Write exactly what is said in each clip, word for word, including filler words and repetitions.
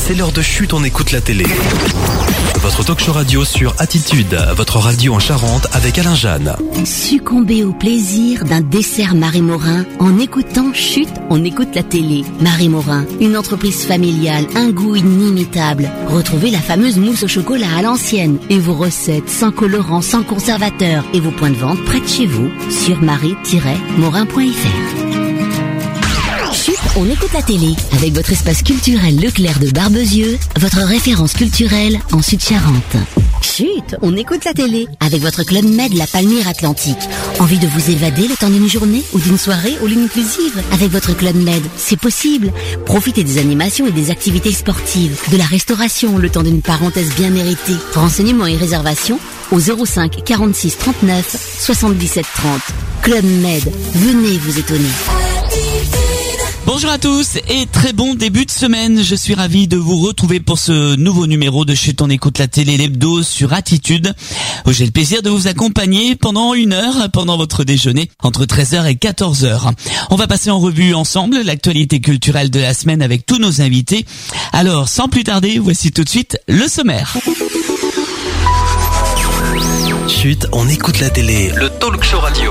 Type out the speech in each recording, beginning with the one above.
c'est l'heure de Chut, on écoute la télé. Votre talk-show radio sur Attitude, votre radio en Charente avec Alain Jeanne. Succombez au plaisir d'un dessert Marie Morin en écoutant Chut, on écoute la télé. Marie Morin, une entreprise familiale, un goût inimitable. Retrouvez la fameuse mousse au chocolat à l'ancienne et vos recettes sans colorant, sans conservateur et vos points de vente près de chez vous sur marie tiret morin point f r. Chut, on écoute la télé avec votre espace culturel Leclerc de Barbezieux, votre référence culturelle en Sud-Charente. Chut, on écoute la télé avec votre Club Med La Palmyre Atlantique. Envie de vous évader le temps d'une journée ou d'une soirée all inclusive avec votre Club Med? C'est possible. Profitez des animations et des activités sportives, de la restauration le temps d'une parenthèse bien méritée. Renseignements et réservations au zéro cinq quarante-six trente-neuf soixante-dix-sept trente. Club Med, venez vous étonner. Bonjour à tous et très bon début de semaine. Je suis ravi de vous retrouver pour ce nouveau numéro de Chut, on écoute la télé, l'hebdo sur Attitude, où j'ai le plaisir de vous accompagner pendant une heure, pendant votre déjeuner, entre treize heures et quatorze heures. On va passer en revue ensemble l'actualité culturelle de la semaine avec tous nos invités. Alors, sans plus tarder, voici tout de suite le sommaire. Chut, on écoute la télé, le talk-show radio.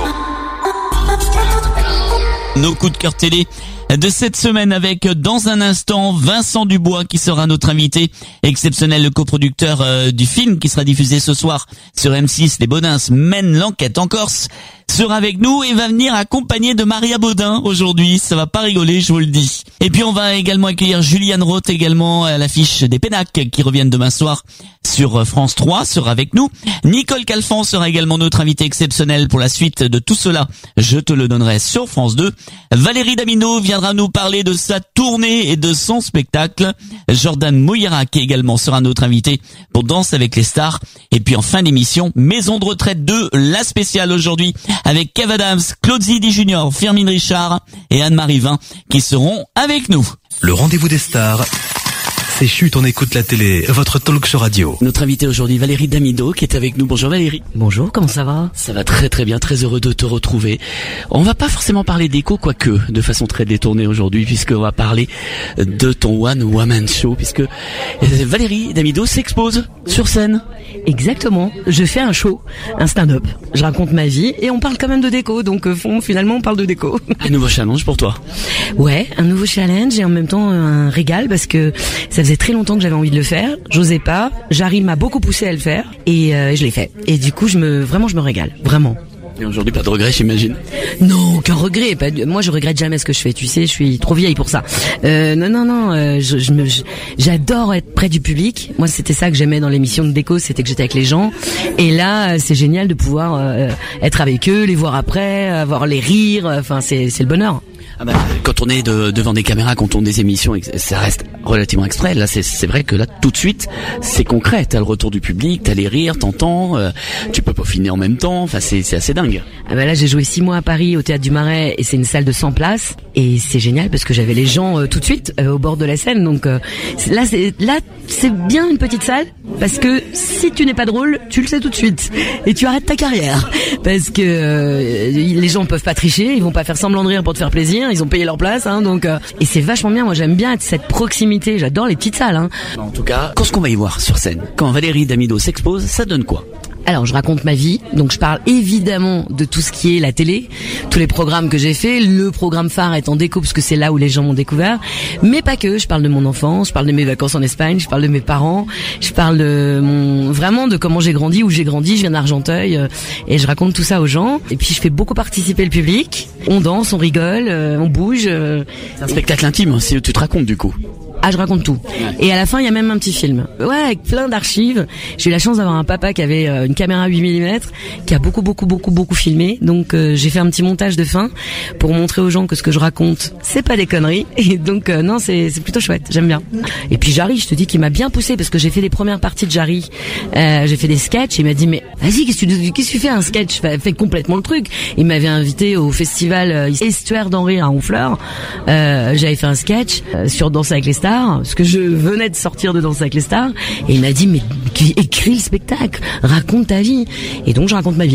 Nos coups de cœur télé de cette semaine avec, dans un instant, Vincent Dubois qui sera notre invité, exceptionnel le coproducteur euh, du film qui sera diffusé ce soir sur M six. Les Baudins mènent l'enquête en Corse, sera avec nous et va venir accompagné de Maria Baudin aujourd'hui. Ça va pas rigoler, je vous le dis. Et puis on va également accueillir Juliane Roth, également à l'affiche des Pénacs qui reviennent demain soir sur France trois, sera avec nous. Nicole Calfan sera également notre invité exceptionnel pour la suite de tout cela. Je te le donnerai sur France deux. Valérie Damineau viendra nous parler de sa tournée et de son spectacle. Jordan Mouyerac également sera notre invité pour Danse avec les stars. Et puis en fin d'émission, Maison de retraite deux, la spéciale aujourd'hui, avec Kev Adams, Claude Zidi Junior, Firmin Richard et Anne-Marie Vin qui seront avec nous. Le rendez-vous des stars, c'est Chut, on écoute la télé, votre talk-show radio. Notre invitée aujourd'hui, Valérie Damineau, qui est avec nous. Bonjour Valérie. Bonjour, comment ça va? Ça va très très bien, très heureux de te retrouver. On va pas forcément parler d'écho, quoique, de façon très détournée aujourd'hui, puisqu'on va parler de ton One Woman Show, puisque Valérie Damineau s'expose sur scène. Exactement, je fais un show, un stand-up. Je raconte ma vie et on parle quand même de déco, donc fond, finalement on parle de déco. Un nouveau challenge pour toi. Ouais, un nouveau challenge et en même temps un régal, parce que ça faisait très longtemps que j'avais envie de le faire, j'osais pas, Jarry m'a beaucoup poussé à le faire et euh, je l'ai fait. Et du coup, je me, vraiment, je me régale, vraiment. Et aujourd'hui, pas de regret, j'imagine. Non, aucun regret. Pas de... Moi, je regrette jamais ce que je fais. Tu sais, je suis trop vieille pour ça. Euh, non, non, non. Euh, je, je me, je, j'adore être près du public. Moi, c'était ça que j'aimais dans l'émission de déco, c'était que j'étais avec les gens. Et là, c'est génial de pouvoir euh, être avec eux, les voir après, avoir les rires. Enfin, c'est, c'est le bonheur. Ah bah, quand on est de, devant des caméras, quand on tourne des émissions, ça reste relativement extrait. Là, c'est, c'est vrai que là, tout de suite, c'est concret. T'as le retour du public, t'as les rires, t'entends, euh, tu peux peaufiner en même temps. Enfin, c'est, c'est assez dingue. Ah bah là, j'ai joué six mois à Paris au Théâtre du Marais et c'est une salle de cent places et c'est génial parce que j'avais les gens euh, tout de suite euh, au bord de la scène. Donc euh, c'est, là, c'est là, c'est bien une petite salle parce que si tu n'es pas drôle, tu le sais tout de suite et tu arrêtes ta carrière parce que euh, les gens peuvent pas tricher, ils vont pas faire semblant de rire pour te faire plaisir. Ils ont payé leur place, hein, donc euh, et c'est vachement bien. Moi, j'aime bien être cette proximité. J'adore les petites salles. Hein. En tout cas, qu'est-ce qu'on va y voir sur scène quand Valérie Damineau s'expose, ça donne quoi? Alors, je raconte ma vie, donc je parle évidemment de tout ce qui est la télé, tous les programmes que j'ai fait, le programme phare est en déco parce que c'est là où les gens m'ont découvert, mais pas que, je parle de mon enfance, je parle de mes vacances en Espagne, je parle de mes parents, je parle de mon, vraiment de comment j'ai grandi, où j'ai grandi, je viens d'Argenteuil, euh, et je raconte tout ça aux gens, et puis je fais beaucoup participer le public, on danse, on rigole, euh, on bouge. Euh, c'est un spectacle intime, si tu te racontes du coup. Ah, je raconte tout. Et à la fin, il y a même un petit film. Ouais, avec plein d'archives. J'ai eu la chance d'avoir un papa qui avait euh, une caméra huit millimètres, qui a beaucoup, beaucoup, beaucoup, beaucoup filmé. Donc, euh, j'ai fait un petit montage de fin pour montrer aux gens que ce que je raconte, c'est pas des conneries. Et donc, euh, non, c'est, c'est plutôt chouette. J'aime bien. Et puis, Jarry, je te dis qu'il m'a bien poussé parce que j'ai fait les premières parties de Jarry. Euh, j'ai fait des sketchs. Et il m'a dit, mais vas-y, qu'est-ce que tu, qu'est-ce que tu fais un sketch? Fais, fais complètement le truc. Il m'avait invité au festival euh, Estuaire d'Henri à Honfleur. Euh, j'avais fait un sketch euh, sur Danse avec les stars. Parce que je venais de sortir de Danse avec les stars et il m'a dit mais écris le spectacle, raconte ta vie et donc je raconte ma vie.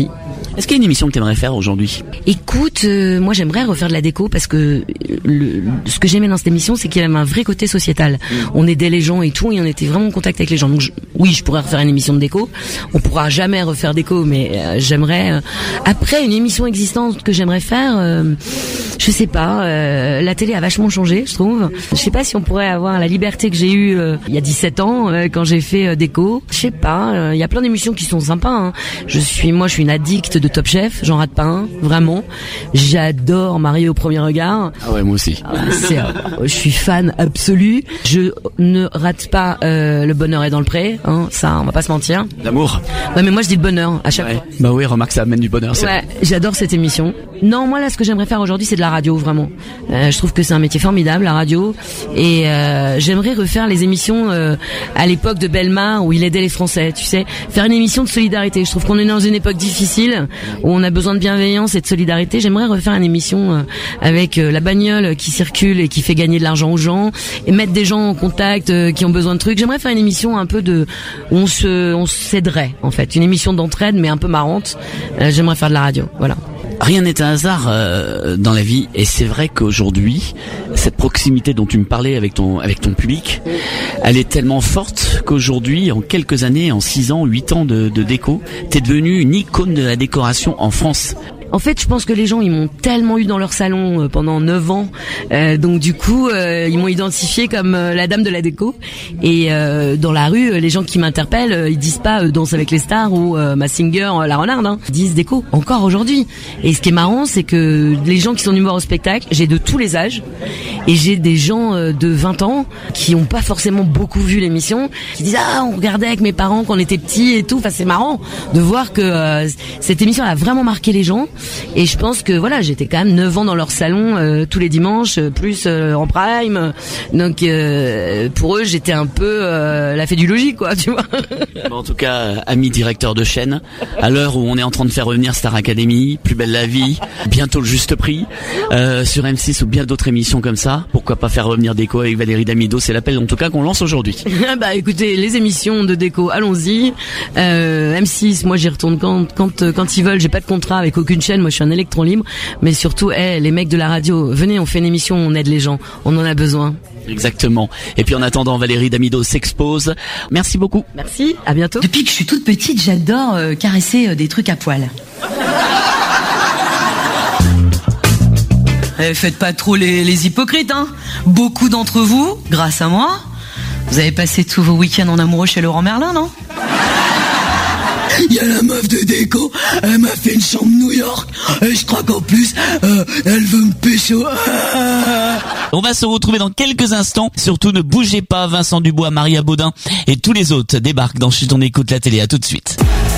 Est-ce qu'il y a une émission que tu aimerais faire aujourd'hui? Écoute, euh, moi j'aimerais refaire de la déco parce que le, ce que j'aimais dans cette émission, c'est qu'il y avait un vrai côté sociétal. Mmh. On aidait les gens et tout, et on était vraiment en contact avec les gens. Donc je, oui, je pourrais refaire une émission de déco. On pourra jamais refaire déco, mais euh, j'aimerais. Euh, après, une émission existante que j'aimerais faire, euh, je sais pas. Euh, la télé a vachement changé, je trouve. Je sais pas si on pourrait avoir la liberté que j'ai eue euh, il y a dix-sept ans euh, quand j'ai fait euh, déco. Je sais pas. Il euh, y a plein d'émissions qui sont sympas. Hein. Je suis, moi, je suis une addict de Top Chef, j'en rate pas un, vraiment. J'adore Marié au premier regard. Ah ouais, moi aussi. C'est, euh, je suis fan absolu. Je ne rate pas euh, Le bonheur est dans le pré, hein, ça, on va pas se mentir. L'amour. Ouais, mais moi je dis le bonheur à chaque ouais. fois. Bah oui, remarque, ça amène du bonheur. C'est ouais, vrai. J'adore cette émission. Non, moi là, ce que j'aimerais faire aujourd'hui, c'est de la radio, vraiment. Euh, je trouve que c'est un métier formidable, la radio, et euh, j'aimerais refaire les émissions euh, à l'époque de Bellemare où il aidait les Français, tu sais, faire une émission de solidarité. Je trouve qu'on est dans une époque difficile où on a besoin de bienveillance et de solidarité. J'aimerais refaire une émission euh, avec euh, la bagnole qui circule et qui fait gagner de l'argent aux gens et mettre des gens en contact euh, qui ont besoin de trucs. J'aimerais faire une émission un peu de où on se on s'aiderait en fait, une émission d'entraide mais un peu marrante. Euh, j'aimerais faire de la radio, voilà. Rien n'est un hasard euh, dans la vie, et c'est vrai qu'aujourd'hui, cette proximité dont tu me parlais avec ton avec ton public, elle est tellement forte qu'aujourd'hui, en quelques années, en six ans, huit ans de, de déco, t'es devenu une icône de la décoration en France. En fait, je pense que les gens, ils m'ont tellement eu dans leur salon pendant neuf ans, euh, donc du coup, euh, ils m'ont identifié comme euh, la dame de la déco. Et euh, dans la rue, les gens qui m'interpellent, euh, ils disent pas euh, Danse avec les stars ou euh, Mazinger, euh, la renarde, hein. Ils disent déco, encore aujourd'hui. Et ce qui est marrant, c'est que les gens qui sont venus voir au spectacle, j'ai de tous les âges, et j'ai des gens euh, de vingt ans qui ont pas forcément beaucoup vu l'émission, qui disent ah, on regardait avec mes parents quand on était petits et tout. Enfin, c'est marrant de voir que euh, cette émission elle a vraiment marqué les gens. Et je pense que voilà, j'étais quand même neuf ans dans leur salon euh, tous les dimanches, plus euh, en prime. Donc euh, pour eux, j'étais un peu euh, la fée du logis, quoi, tu vois. Bon, en tout cas, ami directeur de chaîne, à l'heure où on est en train de faire revenir Star Academy, Plus belle la vie, bientôt Le Juste Prix, euh, sur M six ou bien d'autres émissions comme ça, pourquoi pas faire revenir Déco avec Valérie Damido, c'est l'appel en tout cas qu'on lance aujourd'hui. Bah écoutez, les émissions de déco, allons-y. Euh, M six, moi j'y retourne quand quand quand ils veulent. J'ai pas de contrat avec aucune chaîne. Moi je suis un électron libre. Mais surtout, hey, les mecs de la radio, venez, on fait une émission, on aide les gens. On en a besoin. Exactement. Et puis en attendant, Valérie Damido s'expose. Merci beaucoup. Merci. À bientôt. Depuis que je suis toute petite, j'adore euh, caresser euh, des trucs à poil. Eh, faites pas trop les, les hypocrites, hein. Beaucoup d'entre vous, grâce à moi, vous avez passé tous vos week-ends en amoureux chez Laurent Merlin, non? Il y a la meuf de déco, elle m'a fait une chambre New York, et je crois qu'en plus, euh, elle veut me pécho. On va se retrouver dans quelques instants. Surtout ne bougez pas, Vincent Dubois, Maria Baudin et tous les autres débarquent dans Chut, on écoute la télé. À tout de suite.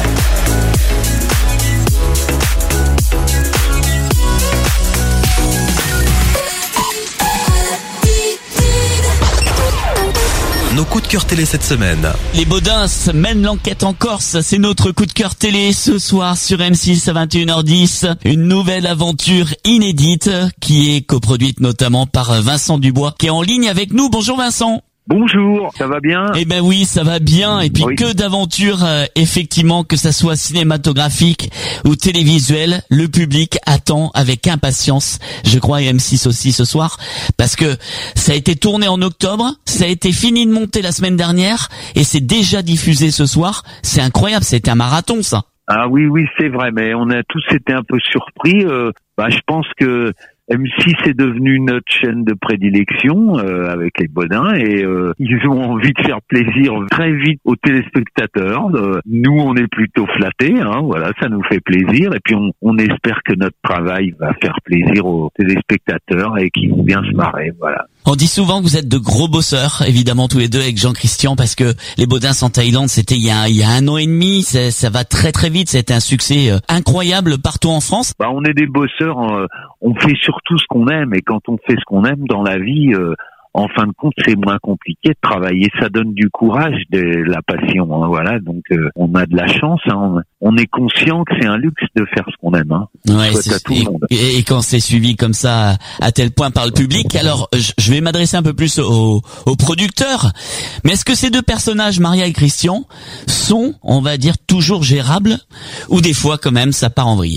Nos coups de cœur télé cette semaine. Les Baudins mènent l'enquête en Corse. C'est notre coup de cœur télé ce soir sur M six à vingt et une heures dix. Une nouvelle aventure inédite qui est coproduite notamment par Vincent Dubois qui est en ligne avec nous. Bonjour Vincent. Bonjour, ça va bien? Eh ben oui, ça va bien. Et puis oui. Que d'aventures, euh, effectivement, que ça soit cinématographique ou télévisuel, le public attend avec impatience, je crois, et M six aussi ce soir, parce que ça a été tourné en octobre, ça a été fini de monter la semaine dernière, et c'est déjà diffusé ce soir. C'est incroyable, c'était un marathon, ça. Ah oui, oui, c'est vrai, mais on a tous été un peu surpris. Euh, bah, je pense que M six est devenu notre chaîne de prédilection euh, avec les Baudins et euh, ils ont envie de faire plaisir très vite aux téléspectateurs. Euh, nous, on est plutôt flattés, hein, voilà, ça nous fait plaisir et puis on, on espère que notre travail va faire plaisir aux téléspectateurs et qu'ils vont bien se marrer, voilà. On dit souvent que vous êtes de gros bosseurs, évidemment tous les deux avec Jean-Christian, parce que les Baudins en Thaïlande, c'était il y a, il y a un an et demi, ça, ça va très très vite, c'était un succès euh, incroyable partout en France. Bah, on est des bosseurs, euh, on fait surtout ce qu'on aime, et quand on fait ce qu'on aime dans la vie, euh, en fin de compte, c'est moins compliqué de travailler. Ça donne du courage, de la passion. Hein, voilà, donc euh, on a de la chance. Hein, on, on est conscient que c'est un luxe de faire ce qu'on aime. Hein. Ouais, à tout et, le monde. Et, et quand c'est suivi comme ça à tel point par le public, alors je, je vais m'adresser un peu plus aux, aux producteurs. Mais est-ce que ces deux personnages, Maria et Christian, sont, on va dire, toujours gérables, ou des fois quand même ça part en vrille?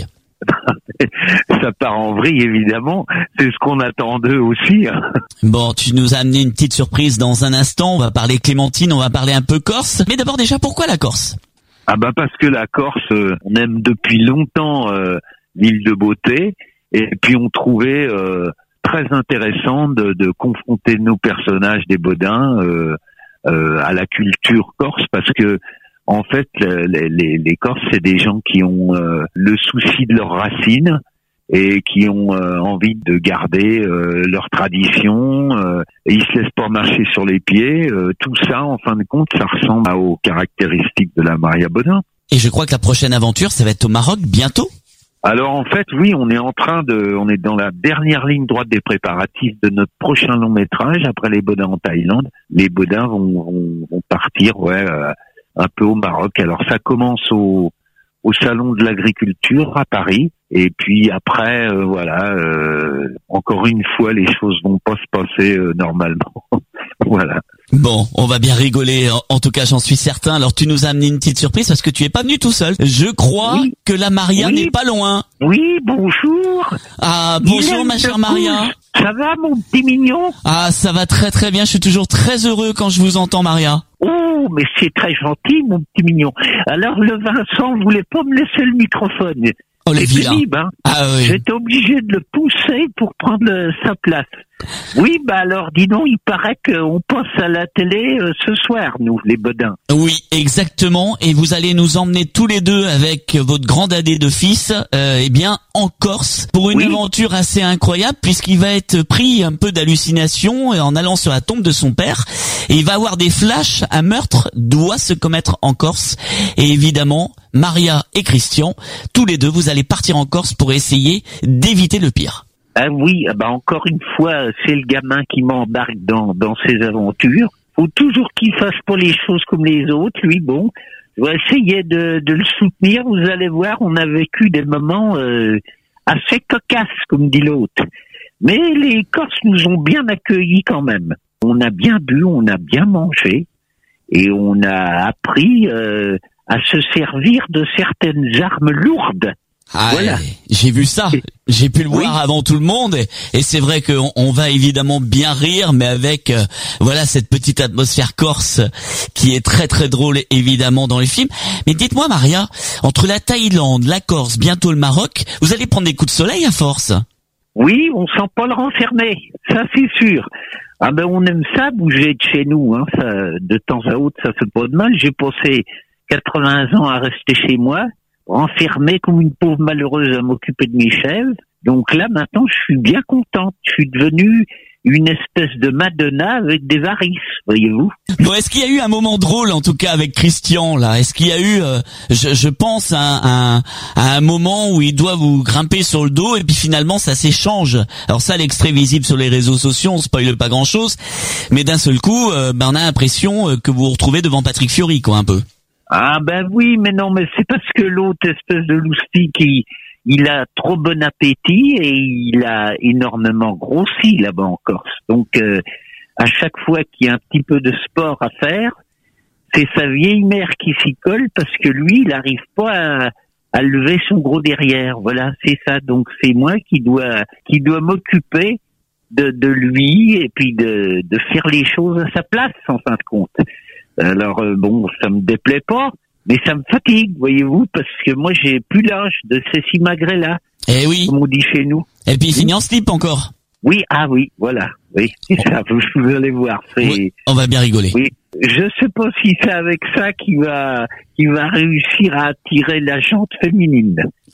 Ça part en vrille, évidemment. C'est ce qu'on attend d'eux aussi. Hein. Bon, tu nous as amené une petite surprise dans un instant. On va parler Clémentine, on va parler un peu Corse. Mais d'abord déjà, pourquoi la Corse? Ah bah parce que la Corse, euh, on aime depuis longtemps euh, l'île de beauté. Et puis on trouvait euh, très intéressant de, de confronter nos personnages des Bodins euh, euh, à la culture corse, parce que en fait, les, les, les Corses, c'est des gens qui ont euh, le souci de leurs racines et qui ont euh, envie de garder euh, leurs traditions. Euh, et ils se laissent pas marcher sur les pieds. Euh, tout ça, en fin de compte, ça ressemble aux caractéristiques de la Maria Bodin. Et je crois que la prochaine aventure, ça va être au Maroc bientôt. Alors en fait, oui, on est en train de, on est dans la dernière ligne droite des préparatifs de notre prochain long métrage. Après les Bodins en Thaïlande, les Bodins vont, vont, vont partir, ouais. Euh, un peu au Maroc. Alors ça commence au, au salon de l'agriculture à Paris, et puis après euh, voilà, euh, encore une fois les choses vont pas se passer euh, normalement. Voilà. Bon, on va bien rigoler, en, en tout cas j'en suis certain. Alors tu nous as amené une petite surprise parce que tu es pas venu tout seul. Je crois oui. que la Maria oui. n'est pas loin. Oui, bonjour. Ah, bonjour ma chère Maria. Ça va mon petit mignon? Ah, ça va très très bien, je suis toujours très heureux quand je vous entends Maria. Oh, mais c'est très gentil mon petit mignon. Alors le Vincent voulait pas me laisser le microphone. Oh, le c'est pénible, hein. Ah oui. J'étais obligé de le pousser pour prendre le, sa place. Oui, bah alors, dis donc, il paraît qu'on passe à la télé euh, ce soir, nous, les Bodins. Oui, exactement. Et vous allez nous emmener tous les deux avec votre grand dadé de fils, euh, eh bien, en Corse, pour une oui. aventure assez incroyable, puisqu'il va être pris un peu d'hallucination en allant sur la tombe de son père. Et il va avoir des flashs. Un meurtre doit se commettre en Corse. Et évidemment, Maria et Christian, tous les deux, vous allez partir en Corse pour essayer d'éviter le pire. Ah oui, bah encore une fois, c'est le gamin qui m'embarque dans dans ses aventures. Faut toujours qu'il fasse pas les choses comme les autres. Lui, bon, je vais essayer de de le soutenir. Vous allez voir, on a vécu des moments euh, assez cocasses, comme dit l'autre. Mais les Corses nous ont bien accueillis quand même. On a bien bu, on a bien mangé, et on a appris euh, à se servir de certaines armes lourdes. Ah, voilà. J'ai vu ça, j'ai pu le voir oui. avant tout le monde, et, et c'est vrai qu'on on va évidemment bien rire, mais avec euh, voilà cette petite atmosphère corse qui est très très drôle évidemment dans les films. Mais dites-moi Maria, entre la Thaïlande, la Corse, bientôt le Maroc, vous allez prendre des coups de soleil à force? Oui, on sent pas le renfermer, ça c'est sûr. Ah ben on aime ça, bouger de chez nous, hein, ça, de temps à autre ça fait pas de mal. J'ai passé quatre-vingts ans à rester chez moi, enfermé comme une pauvre malheureuse à m'occuper de mes chèvres. Donc là, maintenant, je suis bien contente. Je suis devenue une espèce de Madonna avec des varices, voyez-vous. Bon, est-ce qu'il y a eu un moment drôle, en tout cas, avec Christian, là? Est-ce qu'il y a eu, euh, je, je pense, un, un, un moment où il doit vous grimper sur le dos et puis finalement, ça s'échange. Alors ça, l'extrait visible sur les réseaux sociaux, on spoile pas grand-chose, mais d'un seul coup, euh, ben, on a l'impression que vous vous retrouvez devant Patrick Fiori, quoi, un peu. Ah ben oui, mais non, mais c'est parce que l'autre espèce de loustique, il, il a trop bon appétit et il a énormément grossi là-bas en Corse. Donc, euh, à chaque fois qu'il y a un petit peu de sport à faire, c'est sa vieille mère qui s'y colle parce que lui, il n'arrive pas à, à lever son gros derrière. Voilà, c'est ça. Donc, c'est moi qui dois qui dois m'occuper de, de lui et puis de, de faire les choses à sa place, en fin de compte. Alors euh, bon, ça me déplaît pas, mais ça me fatigue, voyez-vous, parce que moi j'ai plus l'âge de ces simagrées-là. Eh oui. Comme on dit chez nous. Et puis il finit en slip encore. Oui, ah oui, voilà. Oui, c'est ça, vous allez voir. C'est... Oui, on va bien rigoler. Oui, je sais pas si c'est avec ça qu'il va, qu'il va réussir à attirer la jante féminine.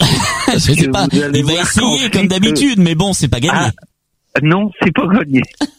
Je sais pas, il va essayer comme d'habitude, mais bon, c'est pas gagné. Ah, non, c'est pas gagné.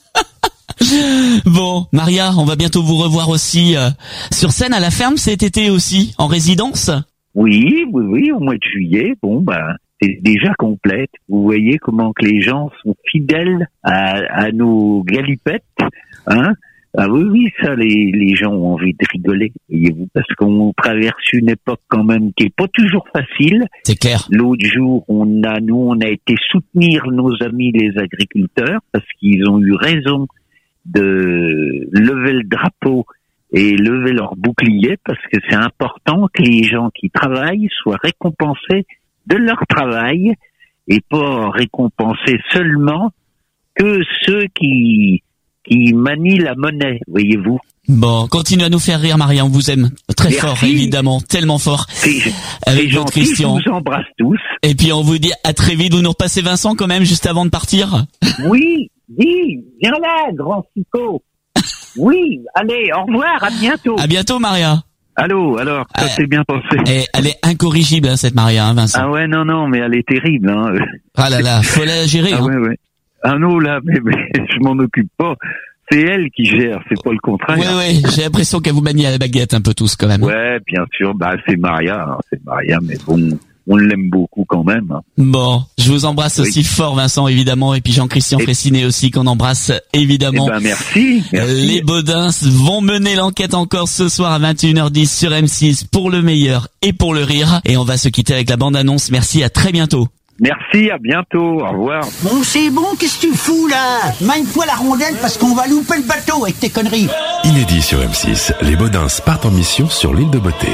Bon, Maria, on va bientôt vous revoir aussi euh, sur scène à la ferme cet été aussi, en résidence. Oui, oui, oui, au mois de juillet. Bon, ben, c'est déjà complète. Vous voyez comment que les gens sont fidèles à, à nos galipettes. Hein? Ah oui, oui, ça, les, les gens ont envie de rigoler, voyez-vous, parce qu'on traverse une époque quand même qui est pas toujours facile. C'est clair. L'autre jour, on a, nous, on a été soutenir nos amis les agriculteurs parce qu'ils ont eu raison de lever le drapeau et lever leur bouclier, parce que c'est important que les gens qui travaillent soient récompensés de leur travail et pas récompensés seulement que ceux qui qui manient la monnaie, voyez-vous. Bon, continue à nous faire rire, Maria, on vous aime très Merci. Fort, évidemment, tellement fort. C'est, avec c'est votre gentil, Christian. je vous embrasse tous. Et puis on vous dit à très vite. Vous nous repassez Vincent quand même juste avant de partir. Oui, dis, viens là, grand Fico. Oui, allez, au revoir, à bientôt. À bientôt, Maria. Allô, alors, ça Euh, s'est bien passé. Et elle est incorrigible, hein, cette Maria, hein, Vincent. Ah ouais, non, non, mais elle est terrible. Hein. Ah là là, faut la gérer. Ah hein. ouais, ouais. Ah non, là, mais, mais je m'en occupe pas. C'est elle qui gère, c'est pas le contraire. Oui, oui, j'ai l'impression qu'elle vous manie à la baguette un peu tous quand même. Ouais, bien sûr, bah c'est Maria, hein, c'est Maria, mais bon, on l'aime beaucoup quand même. Hein. Bon, je vous embrasse Oui. aussi fort, Vincent, évidemment, et puis Jean-Christian Et- Fressinet aussi, qu'on embrasse évidemment. Eh ben merci, merci. Les Baudins vont mener l'enquête encore ce soir à vingt et une heures dix sur M six pour le meilleur et pour le rire. Et on va se quitter avec la bande-annonce. Merci, à très bientôt. Merci, à bientôt, au revoir. Bon, c'est bon, qu'est-ce que tu fous là? Mine-toi la rondelle parce qu'on va louper le bateau avec tes conneries. Inédit sur M six, les Baudins partent en mission sur l'île de Beauté.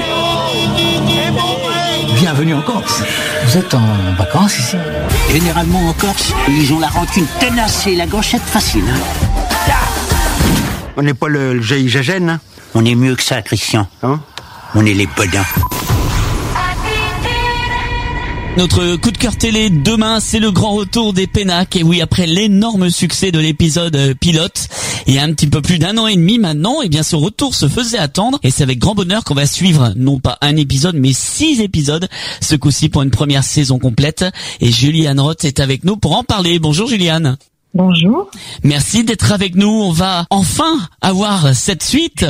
Bienvenue en Corse. Vous êtes en vacances ici? Généralement en Corse, ils ont la rancune tenace et la gauchette facile. Hein. On n'est pas le, le G I G N, hein? On est mieux que ça, Christian. Hein? On est les Baudins. Notre coup de cœur télé demain, c'est le grand retour des Pénacs. Et oui, après l'énorme succès de l'épisode euh, pilote, il y a un petit peu plus d'un an et demi maintenant, et bien ce retour se faisait attendre. Et c'est avec grand bonheur qu'on va suivre non pas un épisode, mais six épisodes, ce coup-ci pour une première saison complète. Et Juliane Roth est avec nous pour en parler. Bonjour Juliane. Bonjour. Merci d'être avec nous. On va enfin avoir cette suite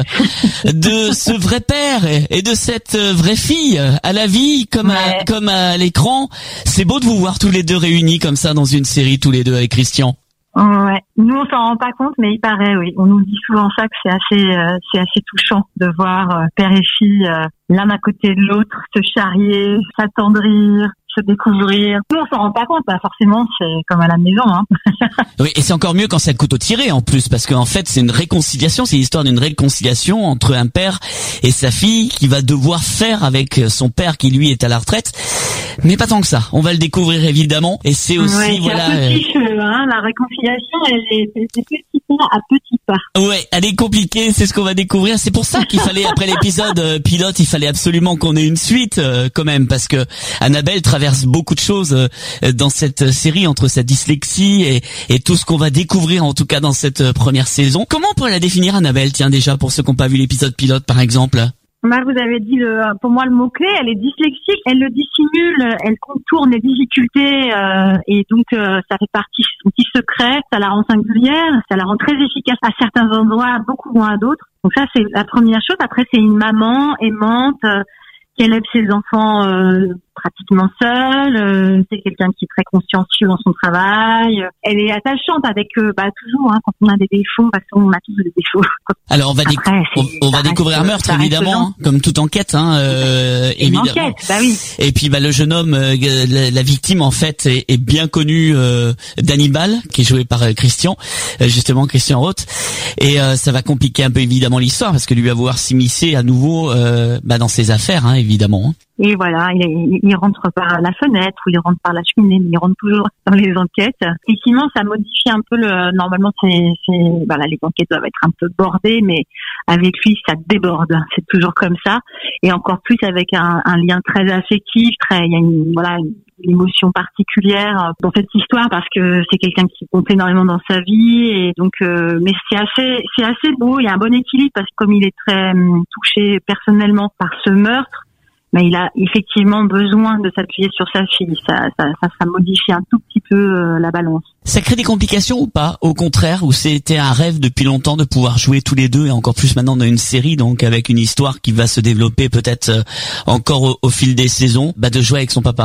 de ce vrai père et de cette vraie fille à la vie comme à, comme à l'écran. C'est beau de vous voir tous les deux réunis comme ça dans une série, tous les deux avec Christian. Ouais. Nous on s'en rend pas compte, mais il paraît, oui. On nous dit souvent ça, que c'est assez, euh, c'est assez touchant de voir euh, père et fille euh, l'un à côté de l'autre se charrier, s'attendrir, se découvrir. Nous on s'en rend pas compte, bah forcément c'est comme à la maison. Hein. Oui, et c'est encore mieux quand c'est le couteau tiré en plus, parce qu'en fait c'est une réconciliation, c'est l'histoire d'une réconciliation entre un père et sa fille qui va devoir faire avec son père qui lui est à la retraite. Mais pas tant que ça. On va le découvrir évidemment, et c'est aussi Ouais, c'est voilà. un petit feu, hein. La réconciliation, elle est, c'est, c'est petit pas à petit pas. Ouais, elle est compliquée, c'est ce qu'on va découvrir. C'est pour ça qu'il fallait, après l'épisode euh, pilote, il fallait absolument qu'on ait une suite euh, quand même, parce que Annabelle traverse beaucoup de choses euh, dans cette série, entre sa dyslexie et, et tout ce qu'on va découvrir en tout cas dans cette euh, première saison. Comment on pourrait la définir, Annabelle, tiens, déjà pour ceux qui n'ont pas vu l'épisode pilote par exemple? Bah, vous avez dit le, pour moi le mot-clé, elle est dyslexique, elle le dissimule, elle contourne les difficultés euh, et donc euh, ça fait partie de son petit secret, ça la rend singulière, ça la rend très efficace à certains endroits, beaucoup moins à d'autres. Donc ça c'est la première chose. Après c'est une maman aimante euh, qui élève ses enfants euh, pratiquement seule, euh, c'est quelqu'un qui est très consciencieux dans son travail. Elle est attachante avec eux, bah toujours, hein, quand on a des défauts, parce qu'on a tous des défauts. Alors on va, déc- Après, on, on va reste- découvrir un meurtre ça reste évidemment, lent. hein, comme toute enquête, hein, euh, Une évidemment. enquête, bah oui. Et puis bah le jeune homme, euh, la, la victime en fait est, est bien connu euh, d'Hannibal, qui est joué par euh, Christian, euh, justement Christian Roth. Et euh, ça va compliquer un peu évidemment l'histoire, parce que lui va vouloir s'immiscer à nouveau euh, bah, dans ses affaires, hein, évidemment. Et voilà, il, il rentre par la fenêtre ou il rentre par la cheminée, mais il rentre toujours dans les enquêtes. Effectivement, ça modifie un peu le. Normalement, c'est, c'est, voilà, les enquêtes doivent être un peu bordées, mais avec lui, ça déborde. C'est toujours comme ça, et encore plus avec un, un lien très affectif, très. Il y a une, voilà, une émotion particulière dans cette histoire parce que c'est quelqu'un qui compte énormément dans sa vie, et donc. Euh, mais c'est assez, c'est assez beau. Il y a un bon équilibre parce que comme il est très hum, touché personnellement par ce meurtre. Mais il a effectivement besoin de s'appuyer sur sa fille. Ça, ça, ça, ça modifie un tout petit peu euh, la balance. Ça crée des complications ou pas? Au contraire, ou c'était un rêve depuis longtemps de pouvoir jouer tous les deux, et encore plus maintenant dans une série, donc avec une histoire qui va se développer peut-être euh, encore au, au fil des saisons, bah de jouer avec son papa?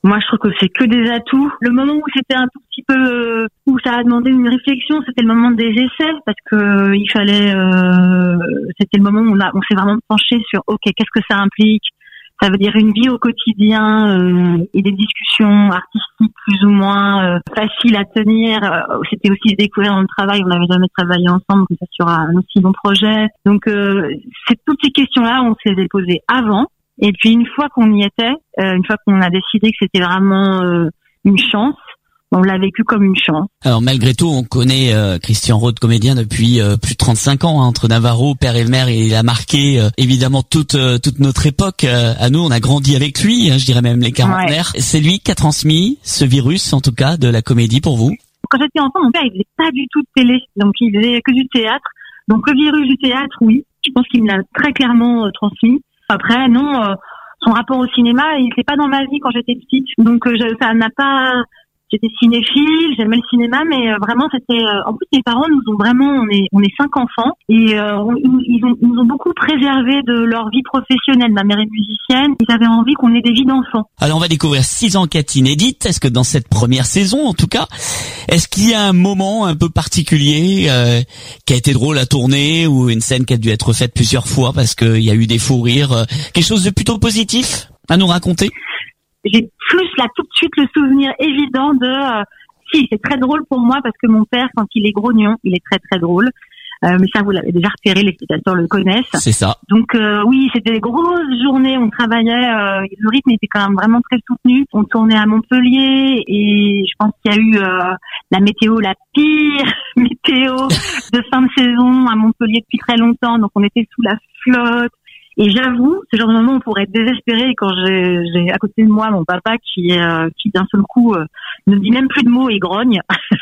Moi, je trouve que c'est que des atouts. Le moment où c'était un tout petit peu, euh, où ça a demandé une réflexion, c'était le moment des essais, parce que euh, il fallait, euh, c'était le moment où on, a, on s'est vraiment penché sur, ok, qu'est-ce que ça implique? Ça veut dire une vie au quotidien euh, et des discussions artistiques plus ou moins euh, faciles à tenir. Euh, c'était aussi se découvrir dans le travail. On n'avait jamais travaillé ensemble, que ça sur un aussi long projet. Donc, euh, c'est toutes ces questions-là, on se les a posées avant. Et puis une fois qu'on y était, euh, une fois qu'on a décidé que c'était vraiment euh, une chance, on l'a vécu comme une chance. Alors malgré tout, on connaît euh, Christian Rode, comédien depuis euh, plus de trente-cinq ans, hein, entre Navarro, père et mère, et il a marqué euh, évidemment toute euh, toute notre époque. Euh, à nous, on a grandi avec lui, hein, je dirais même les quarantenaires. Ouais. C'est lui qui a transmis ce virus, en tout cas, de la comédie pour vous. Quand j'étais enfant, mon père il faisait pas du tout de télé, donc il faisait que du théâtre. Donc le virus du théâtre, oui, je pense qu'il me l'a très clairement euh, transmis. Après, non, euh, son rapport au cinéma, il n'était pas dans ma vie quand j'étais petite. Donc, euh, je, ça n'a pas... J'étais cinéphile, j'aimais le cinéma, mais euh, vraiment, c'était... Euh, en plus, mes parents nous ont vraiment... On est, on est cinq enfants et euh, on, ils, ont, ils nous ont beaucoup préservé de leur vie professionnelle. Ma mère est musicienne. Ils avaient envie qu'on ait des vies d'enfants. Alors, on va découvrir six enquêtes inédites. Est-ce que dans cette première saison, en tout cas, est-ce qu'il y a un moment un peu particulier euh, qui a été drôle à tourner ou une scène qui a dû être faite plusieurs fois parce qu'il y a eu des fous rires, euh, quelque chose de plutôt positif à nous raconter? J'ai plus là tout de suite le souvenir évident de euh, si c'est très drôle pour moi parce que mon père quand il est grognon, il est très très drôle. Euh, mais ça vous l'avez déjà repéré, les spectateurs le connaissent. C'est ça. Donc euh, oui, c'était des grosses journées, on travaillait, euh, le rythme était quand même vraiment très soutenu. On tournait à Montpellier et je pense qu'il y a eu euh, la météo, la pire météo de fin de saison à Montpellier depuis très longtemps. Donc on était sous la flotte. Et j'avoue, ce genre de moment, on pourrait être désespéré quand j'ai, j'ai à côté de moi mon papa qui, euh, qui d'un seul coup euh, ne dit même plus de mots et grogne.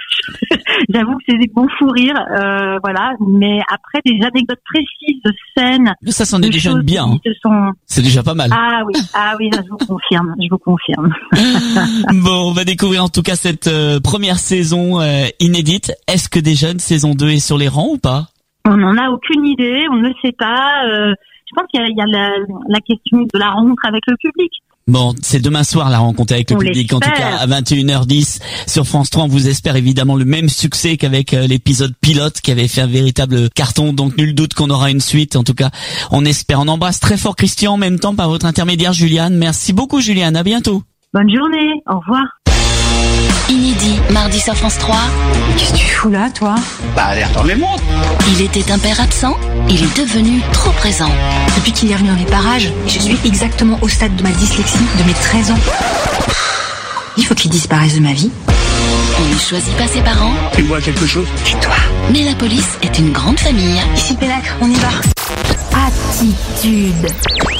J'avoue que c'est des bons fous rires, euh, voilà. Mais après, des anecdotes précises de scènes. Mais ça, c'en est déjà bien. Hein. Sont... C'est déjà pas mal. Ah oui, ah oui, je vous confirme, je vous confirme. Bon, on va découvrir en tout cas cette euh, première saison euh, inédite. Est-ce que déjà une saison deux est sur les rangs ou pas? On n'en a aucune idée, on ne le sait pas. Euh, Je pense qu'il y a, il y a la, la question de la rencontre avec le public. Bon, c'est demain soir la rencontre avec le on public, l'espère. En tout cas à vingt et une heures dix sur France trois. On vous espère évidemment le même succès qu'avec euh, l'épisode pilote qui avait fait un véritable carton. Donc nul doute qu'on aura une suite. En tout cas, on espère. On embrasse très fort Christian en même temps par votre intermédiaire Juliane. Merci beaucoup Juliane, à bientôt. Bonne journée, au revoir. Inédit, mardi sur France trois. Qu'est-ce que tu fous là, toi? Bah, alerte en les montres. Il était un père absent, il est devenu trop présent. Depuis qu'il est revenu dans les parages, je suis exactement au stade de ma dyslexie de mes treize ans. Il faut qu'il disparaisse de ma vie. On ne choisit pas ses parents. Tu vois quelque chose? Et toi? Mais la police est une grande famille. Ici Pénacre, on y va. Attitude.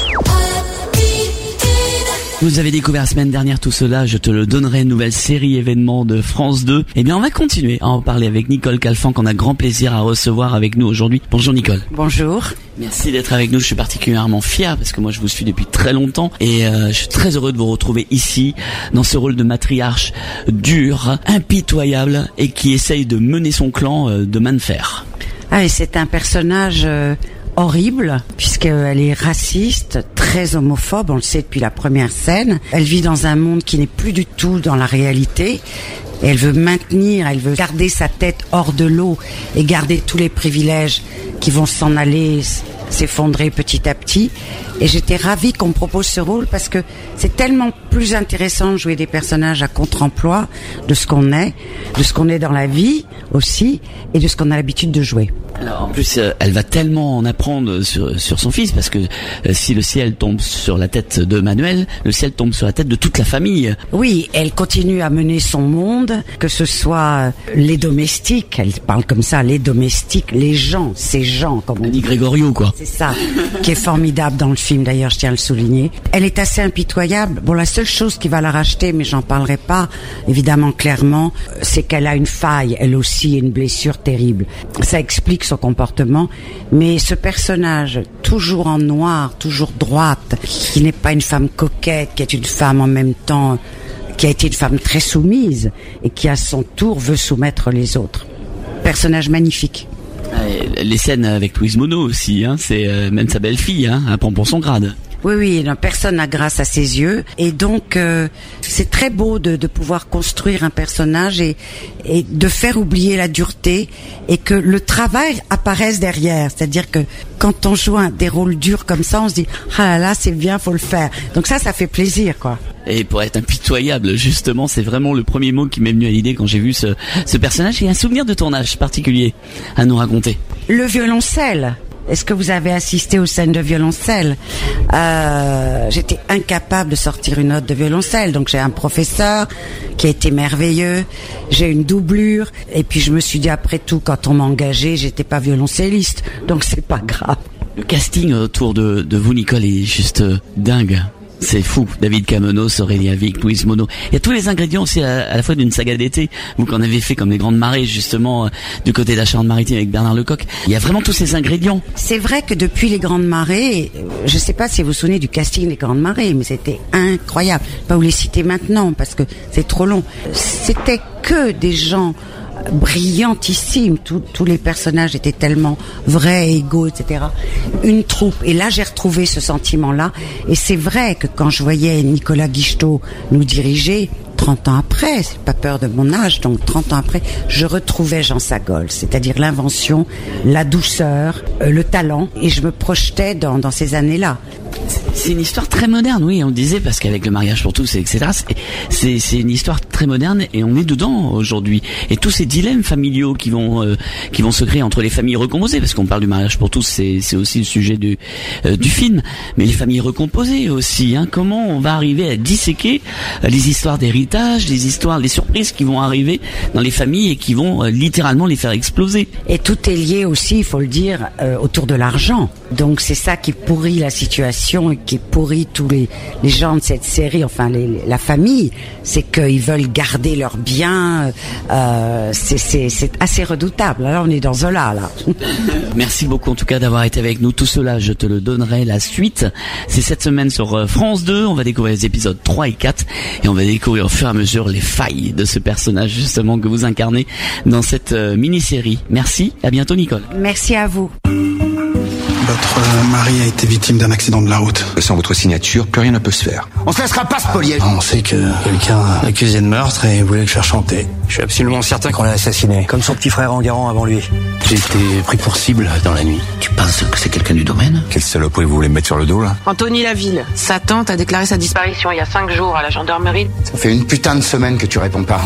Vous avez découvert la semaine dernière tout cela, je te le donnerai, une nouvelle série événement de France deux. Eh bien, on va continuer à en parler avec Nicole Calfan, qu'on a grand plaisir à recevoir avec nous aujourd'hui. Bonjour Nicole. Bonjour. Merci d'être avec nous, je suis particulièrement fier parce que moi je vous suis depuis très longtemps et euh, je suis très heureux de vous retrouver ici dans ce rôle de matriarche dure, impitoyable et qui essaye de mener son clan euh, de main de fer. Ah, et c'est un personnage... Euh... horrible, puisqu'elle est raciste, très homophobe, on le sait depuis la première scène. Elle vit dans un monde qui n'est plus du tout dans la réalité. Et elle veut maintenir, elle veut garder sa tête hors de l'eau et garder tous les privilèges qui vont s'en aller, s'effondrer petit à petit. Et j'étais ravie qu'on me propose ce rôle parce que c'est tellement plus intéressant de jouer des personnages à contre-emploi de ce qu'on est, de ce qu'on est dans la vie aussi, et de ce qu'on a l'habitude de jouer. Alors en plus, euh, elle va tellement en apprendre sur, sur son fils parce que euh, si le ciel tombe sur la tête de Manuel, le ciel tombe sur la tête de toute la famille. Oui, elle continue à mener son monde, que ce soit les domestiques, elle parle comme ça, les domestiques, les gens, ces gens, comme on dit Grégorio, quoi. C'est ça, qui est formidable dans le film, d'ailleurs, je tiens à le souligner. Elle est assez impitoyable. Bon, la seule chose qui va la racheter, mais j'en parlerai pas, évidemment, clairement, c'est qu'elle a une faille, elle aussi, une blessure terrible. Ça explique son comportement, mais ce personnage, toujours en noir, toujours droite, qui n'est pas une femme coquette, qui est une femme en même temps, qui a été une femme très soumise, et qui à son tour veut soumettre les autres. Personnage magnifique. Les scènes avec Louise Monod aussi, hein, c'est euh, même sa belle-fille, hein, un prend pour son grade. Oui, oui, non, personne n'a grâce à ses yeux. Et donc, euh, c'est très beau de, de pouvoir construire un personnage et, et de faire oublier la dureté et que le travail apparaisse derrière. C'est-à-dire que quand on joue un, des rôles durs comme ça, on se dit « Ah là là, c'est bien, faut le faire ». Donc ça, ça fait plaisir, quoi. Et pour être impitoyable, justement, c'est vraiment le premier mot qui m'est venu à l'idée quand j'ai vu ce, ce personnage. Il y a un souvenir de tournage particulier à nous raconter. Le violoncelle. Est-ce que vous avez assisté aux scènes de violoncelle? euh, J'étais incapable de sortir une note de violoncelle, donc j'ai un professeur qui a été merveilleux, j'ai une doublure, et puis je me suis dit après tout, quand on m'a engagé, j'étais pas violoncelliste, donc c'est pas grave. Le casting autour de, de vous, Nicole, est juste euh, dingue. C'est fou. David Camenos, Aurélia Vic, Louise Monod. Il y a tous les ingrédients aussi à, à la fois d'une saga d'été. Vous qu'en avez fait comme les Grandes Marées, justement, euh, du côté de la Charente-Maritime avec Bernard Lecoq. Il y a vraiment tous ces ingrédients. C'est vrai que depuis les Grandes Marées, je sais pas si vous vous souvenez du casting des Grandes Marées, mais c'était incroyable. Je vais pas vous les citer maintenant parce que c'est trop long. C'était que des gens brillantissime, tous tous les personnages étaient tellement vrais, égaux, et cetera. Une troupe, et là j'ai retrouvé ce sentiment-là, et c'est vrai que quand je voyais Nicolas Guichetot nous diriger, trente ans après, c'est pas peur de mon âge, donc trente ans après, je retrouvais Jean Sagol, c'est-à-dire l'invention, la douceur, euh, le talent, et je me projetais dans, dans ces années-là. C'est une histoire très moderne, oui, on disait, parce qu'avec le mariage pour tous, et cetera, c'est, c'est une histoire très moderne, et on est dedans aujourd'hui. Et tous ces dilemmes familiaux qui vont euh, qui vont se créer entre les familles recomposées, parce qu'on parle du mariage pour tous, c'est, c'est aussi le sujet du, euh, du film, mais les familles recomposées aussi, hein, comment on va arriver à disséquer euh, les histoires d'héritage, les histoires, les surprises qui vont arriver dans les familles et qui vont euh, littéralement les faire exploser. Et tout est lié aussi, il faut le dire, euh, autour de l'argent. Donc c'est ça qui pourrit la situation et qui pourrit tous les, les gens de cette série, enfin les, les, la famille, c'est qu'ils veulent garder leurs biens, euh, c'est, c'est, c'est assez redoutable. Alors on est dans Zola là. Merci beaucoup en tout cas d'avoir été avec nous. Tout cela, je te le donnerai la suite. C'est cette semaine sur France deux, on va découvrir les épisodes trois et quatre et on va découvrir au fur et à mesure les failles de ce personnage justement que vous incarnez dans cette euh, mini-série. Merci, à bientôt Nicole. Merci à vous. Votre euh, mari a été victime d'un accident de la route. Sans votre signature, plus rien ne peut se faire. On se laissera pas spolier. On sait que quelqu'un a accusé de meurtre et voulait le faire chanter. Je suis absolument certain qu'on l'a assassiné, comme son petit frère Enguerrand avant lui. J'ai été pris pour cible dans la nuit. Tu penses que c'est quelqu'un du domaine? Quelle saloperie vous voulez me mettre sur le dos, là? Anthony Laville, sa tante a déclaré sa disparition il y a cinq jours à la gendarmerie. Ça fait une putain de semaine que tu réponds pas.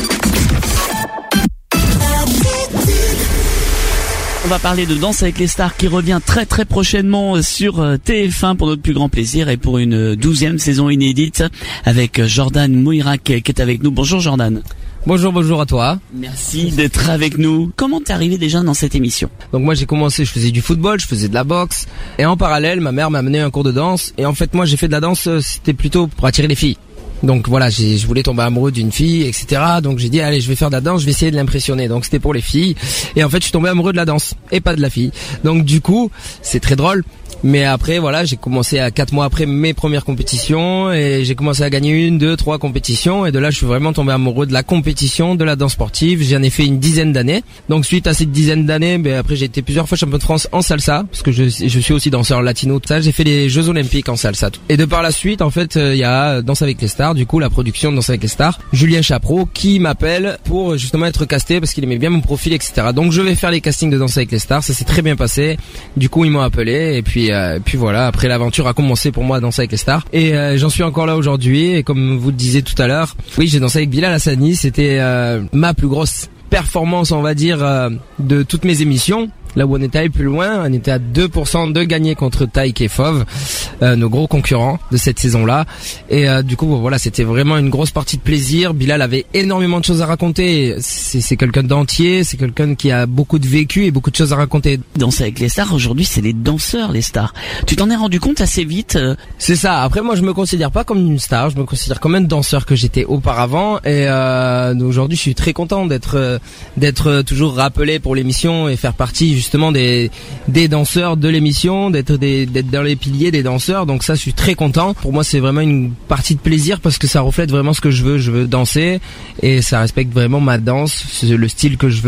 On va parler de Danse avec les stars qui revient très très prochainement sur T F un pour notre plus grand plaisir et pour une douzième saison inédite avec Jordan Mouirac qui est avec nous. Bonjour Jordan. Bonjour, bonjour à toi. Merci d'être avec nous. Comment t'es arrivé déjà dans cette émission? Donc moi j'ai commencé, je faisais du football, je faisais de la boxe et en parallèle ma mère m'a amené un cours de danse et en fait moi j'ai fait de la danse, c'était plutôt pour attirer les filles. Donc voilà, j'ai, je voulais tomber amoureux d'une fille, et cetera. Donc j'ai dit allez, je vais faire de la danse, je vais essayer de l'impressionner. Donc c'était pour les filles. Et en fait, je suis tombé amoureux de la danse et pas de la fille. Donc du coup, c'est très drôle. Mais après, voilà, j'ai commencé à quatre mois après mes premières compétitions et j'ai commencé à gagner une, deux, trois compétitions. Et de là, je suis vraiment tombé amoureux de la compétition, de la danse sportive. J'en ai fait une dizaine d'années. Donc suite à cette dizaine d'années, ben après j'ai été plusieurs fois champion de France en salsa parce que je, je suis aussi danseur latino. Tout ça, j'ai fait les Jeux Olympiques en salsa. Et de par la suite, en fait, il y a Danse avec les stars. Du coup, la production de Danse avec les stars, Julien Chapreau, qui m'appelle pour justement être casté parce qu'il aimait bien mon profil, et cetera. Donc je vais faire les castings de Danse avec les stars. Ça s'est très bien passé. Du coup, ils m'ont appelé et puis Euh, puis voilà, après l'aventure a commencé pour moi à Danser avec les stars et euh, j'en suis encore là aujourd'hui et comme vous le disiez tout à l'heure, oui, j'ai dansé avec Bilal Hassani, c'était euh, ma plus grosse performance, on va dire, euh, de toutes mes émissions. Là où on était allé plus loin, on était à deux pour cent de gagner contre Taïk et Fauve, euh, nos gros concurrents de cette saison-là. Et euh, du coup, voilà, c'était vraiment une grosse partie de plaisir. Bilal avait énormément de choses à raconter. C'est, c'est quelqu'un d'entier, c'est quelqu'un qui a beaucoup de vécu et beaucoup de choses à raconter. Danser avec les stars, aujourd'hui, c'est les danseurs, les stars. Tu t'en es rendu compte assez vite euh... C'est ça. Après, moi, je me considère pas comme une star. Je me considère comme un danseur que j'étais auparavant. Et euh, aujourd'hui, je suis très content d'être euh, d'être toujours rappelé pour l'émission et faire partie justement des des danseurs de l'émission, d'être des d'être dans les piliers des danseurs. Donc ça, je suis très content. Pour moi, c'est vraiment une partie de plaisir parce que ça reflète vraiment ce que je veux. Je veux danser et ça respecte vraiment ma danse, le style que je veux.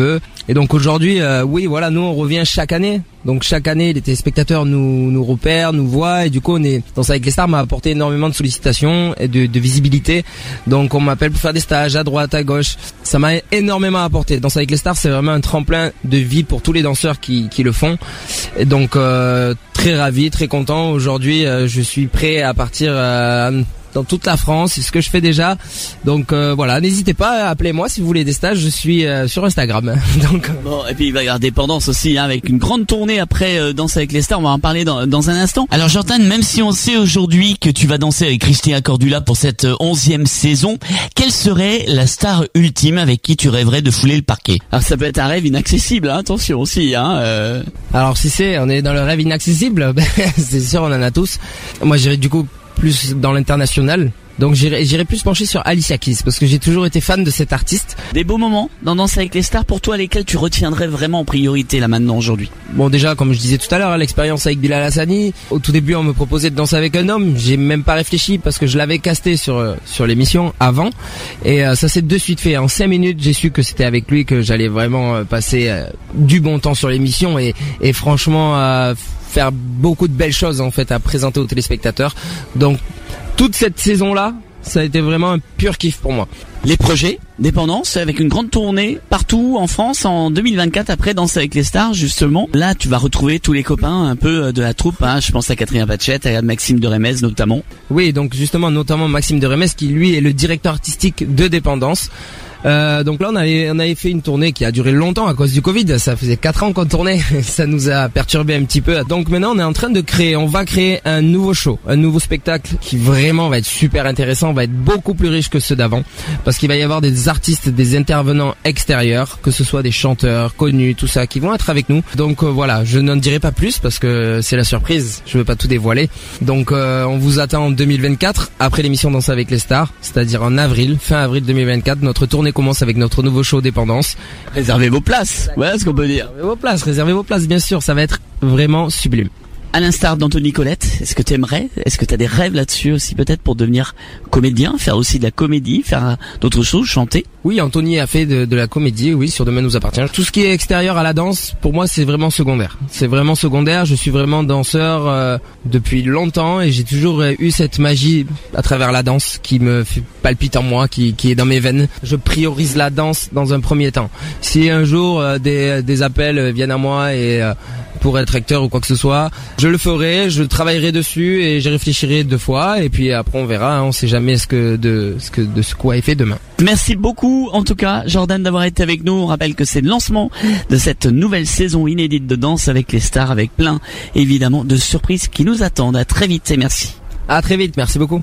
Et donc aujourd'hui, euh, oui, voilà, nous on revient chaque année. Donc chaque année, les téléspectateurs nous nous repèrent, nous voient, et du coup, on est Danse avec les stars m'a apporté énormément de sollicitations et de, de visibilité. Donc on m'appelle pour faire des stages à droite, à gauche. Ça m'a énormément apporté. Danse avec les stars, c'est vraiment un tremplin de vie pour tous les danseurs qui qui le font. Et donc euh, très ravi, très content. Aujourd'hui, euh, je suis prêt à partir euh, dans toute la France, c'est ce que je fais déjà. Donc euh, voilà, n'hésitez pas, appelez-moi si vous voulez des stages, je suis euh, sur Instagram. Donc bon, et puis il va y avoir Dépendance aussi, hein, avec une grande tournée après euh, Danse avec les stars, on va en parler dans, dans un instant. Alors Jordan, même si on sait aujourd'hui que tu vas danser avec Christina Cordula pour cette onzième saison, quelle serait la star ultime avec qui tu rêverais de fouler le parquet? Alors ça peut être un rêve inaccessible, hein, attention aussi, hein. Euh... Alors si c'est, on est dans le rêve inaccessible, c'est sûr, on en a tous. Moi j'irais du coup plus dans l'international. Donc j'irai, j'irai plus pencher sur Alicia Keys parce que j'ai toujours été fan de cet artiste. Des beaux moments dans Danse avec les stars pour toi, lesquels tu retiendrais vraiment en priorité là maintenant aujourd'hui? Bon, déjà comme je disais tout à l'heure, l'expérience avec Bilal Hassani. Au tout début, on me proposait de danser avec un homme. J'ai même pas réfléchi parce que je l'avais casté sur sur l'émission avant, et euh, ça s'est de suite fait. En cinq minutes, j'ai su que c'était avec lui que j'allais vraiment euh, passer euh, du bon temps sur l'émission et et franchement euh, faire beaucoup de belles choses en fait à présenter aux téléspectateurs. Donc toute cette saison-là, ça a été vraiment un pur kiff pour moi. Les projets, Dépendance, avec une grande tournée partout en France en deux mille vingt-quatre après Danse avec les stars, justement. Là, tu vas retrouver tous les copains un peu de la troupe, hein. Je pense à Catherine Pachette, à Maxime de Remez notamment. Oui, donc justement, notamment Maxime de Remez qui lui est le directeur artistique de Dépendance. Euh, donc là on avait on avait fait une tournée qui a duré longtemps à cause du Covid, ça faisait quatre ans qu'on tournait, ça nous a perturbé un petit peu. Donc maintenant on est en train de créer, on va créer un nouveau show, un nouveau spectacle qui vraiment va être super intéressant, va être beaucoup plus riche que ceux d'avant, parce qu'il va y avoir des artistes, des intervenants extérieurs, que ce soit des chanteurs connus, tout ça, qui vont être avec nous. Donc euh, voilà, je n'en dirai pas plus parce que c'est la surprise, je veux pas tout dévoiler. Donc euh, on vous attend en deux mille vingt-quatre, après l'émission Danse avec les stars, c'est-à-dire en avril, fin avril deux mille vingt-quatre, notre tournée commence avec notre nouveau show Dépendance. Réservez vos places, voilà ce qu'on peut dire. Réservez vos places, réservez vos places, bien sûr, ça va être vraiment sublime. À l'instar d'Anthony Colette, est-ce que tu aimerais, est-ce que tu as des rêves là-dessus aussi peut-être pour devenir comédien, faire aussi de la comédie, faire d'autres choses, chanter? Oui, Anthony a fait de, de la comédie, oui, sur Demain nous appartient. Tout ce qui est extérieur à la danse, pour moi, c'est vraiment secondaire. C'est vraiment secondaire, je suis vraiment danseur euh, depuis longtemps et j'ai toujours eu cette magie à travers la danse qui me fait palpite en moi, qui, qui est dans mes veines. Je priorise la danse dans un premier temps. Si un jour euh, des, des appels viennent à moi et euh, pour être acteur ou quoi que ce soit, je le ferai, je travaillerai dessus et j'y réfléchirai deux fois et puis après on verra, hein, on sait jamais ce que de ce que de ce quoi est fait demain. Merci beaucoup en tout cas Jordan d'avoir été avec nous. On rappelle que c'est le lancement de cette nouvelle saison inédite de Danse avec les stars, avec plein évidemment de surprises qui nous attendent. À très vite et merci. À très vite, merci beaucoup.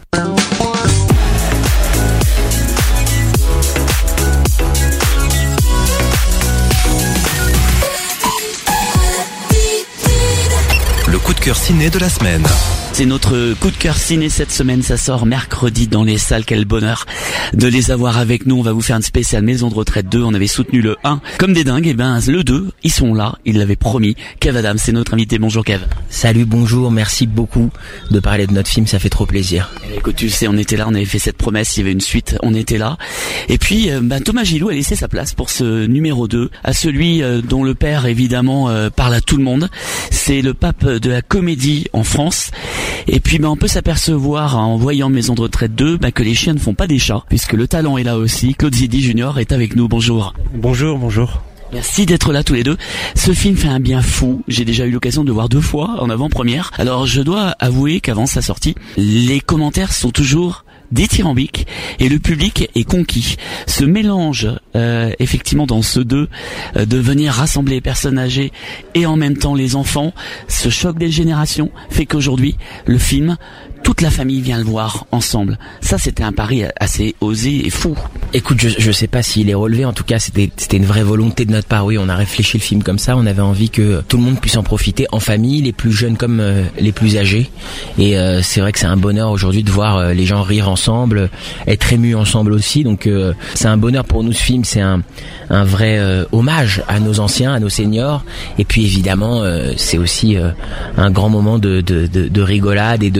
Le coup de cœur ciné de la semaine. C'est notre coup de cœur ciné cette semaine, ça sort mercredi dans les salles, quel bonheur de les avoir avec nous. On va vous faire une spéciale Maison de retraite deux, on avait soutenu le un comme des dingues, et ben le deux, ils sont là, ils l'avaient promis. Kev Adams, c'est notre invité, bonjour Kev. Salut, bonjour, merci beaucoup de parler de notre film, ça fait trop plaisir. Et écoute, tu le sais, on était là, on avait fait cette promesse, il y avait une suite, on était là. Et puis ben, Thomas Gilou a laissé sa place pour ce numéro deux, à celui dont le père évidemment parle à tout le monde. C'est le pape de la comédie en France. Et puis ben, on peut s'apercevoir en voyant Maison de retraite deux ben, que les chiens ne font pas des chats, puisque le talent est là aussi. Claude Zidi Junior est avec nous, bonjour. Bonjour, bonjour. Merci d'être là tous les deux. Ce film fait un bien fou. J'ai déjà eu l'occasion de voir deux fois en avant-première. Alors je dois avouer qu'avant sa sortie, les commentaires sont toujours dithyrambique et le public est conquis. Ce mélange euh, effectivement dans ce deux euh, de venir rassembler les personnes âgées et en même temps les enfants, ce choc des générations fait qu'aujourd'hui le film, toute la famille vient le voir ensemble. Ça c'était un pari assez osé et fou. Écoute, je, je sais pas s'il est relevé, en tout cas c'était c'était une vraie volonté de notre part. Oui, on a réfléchi le film comme ça, on avait envie que tout le monde puisse en profiter en famille, les plus jeunes comme euh, les plus âgés. Et euh, c'est vrai que c'est un bonheur aujourd'hui de voir euh, les gens rire ensemble, être émus ensemble aussi. Donc euh, c'est un bonheur pour nous ce film, c'est un un vrai euh, hommage à nos anciens, à nos seniors. Et puis évidemment, euh, c'est aussi euh, un grand moment de, de de de rigolade et de détente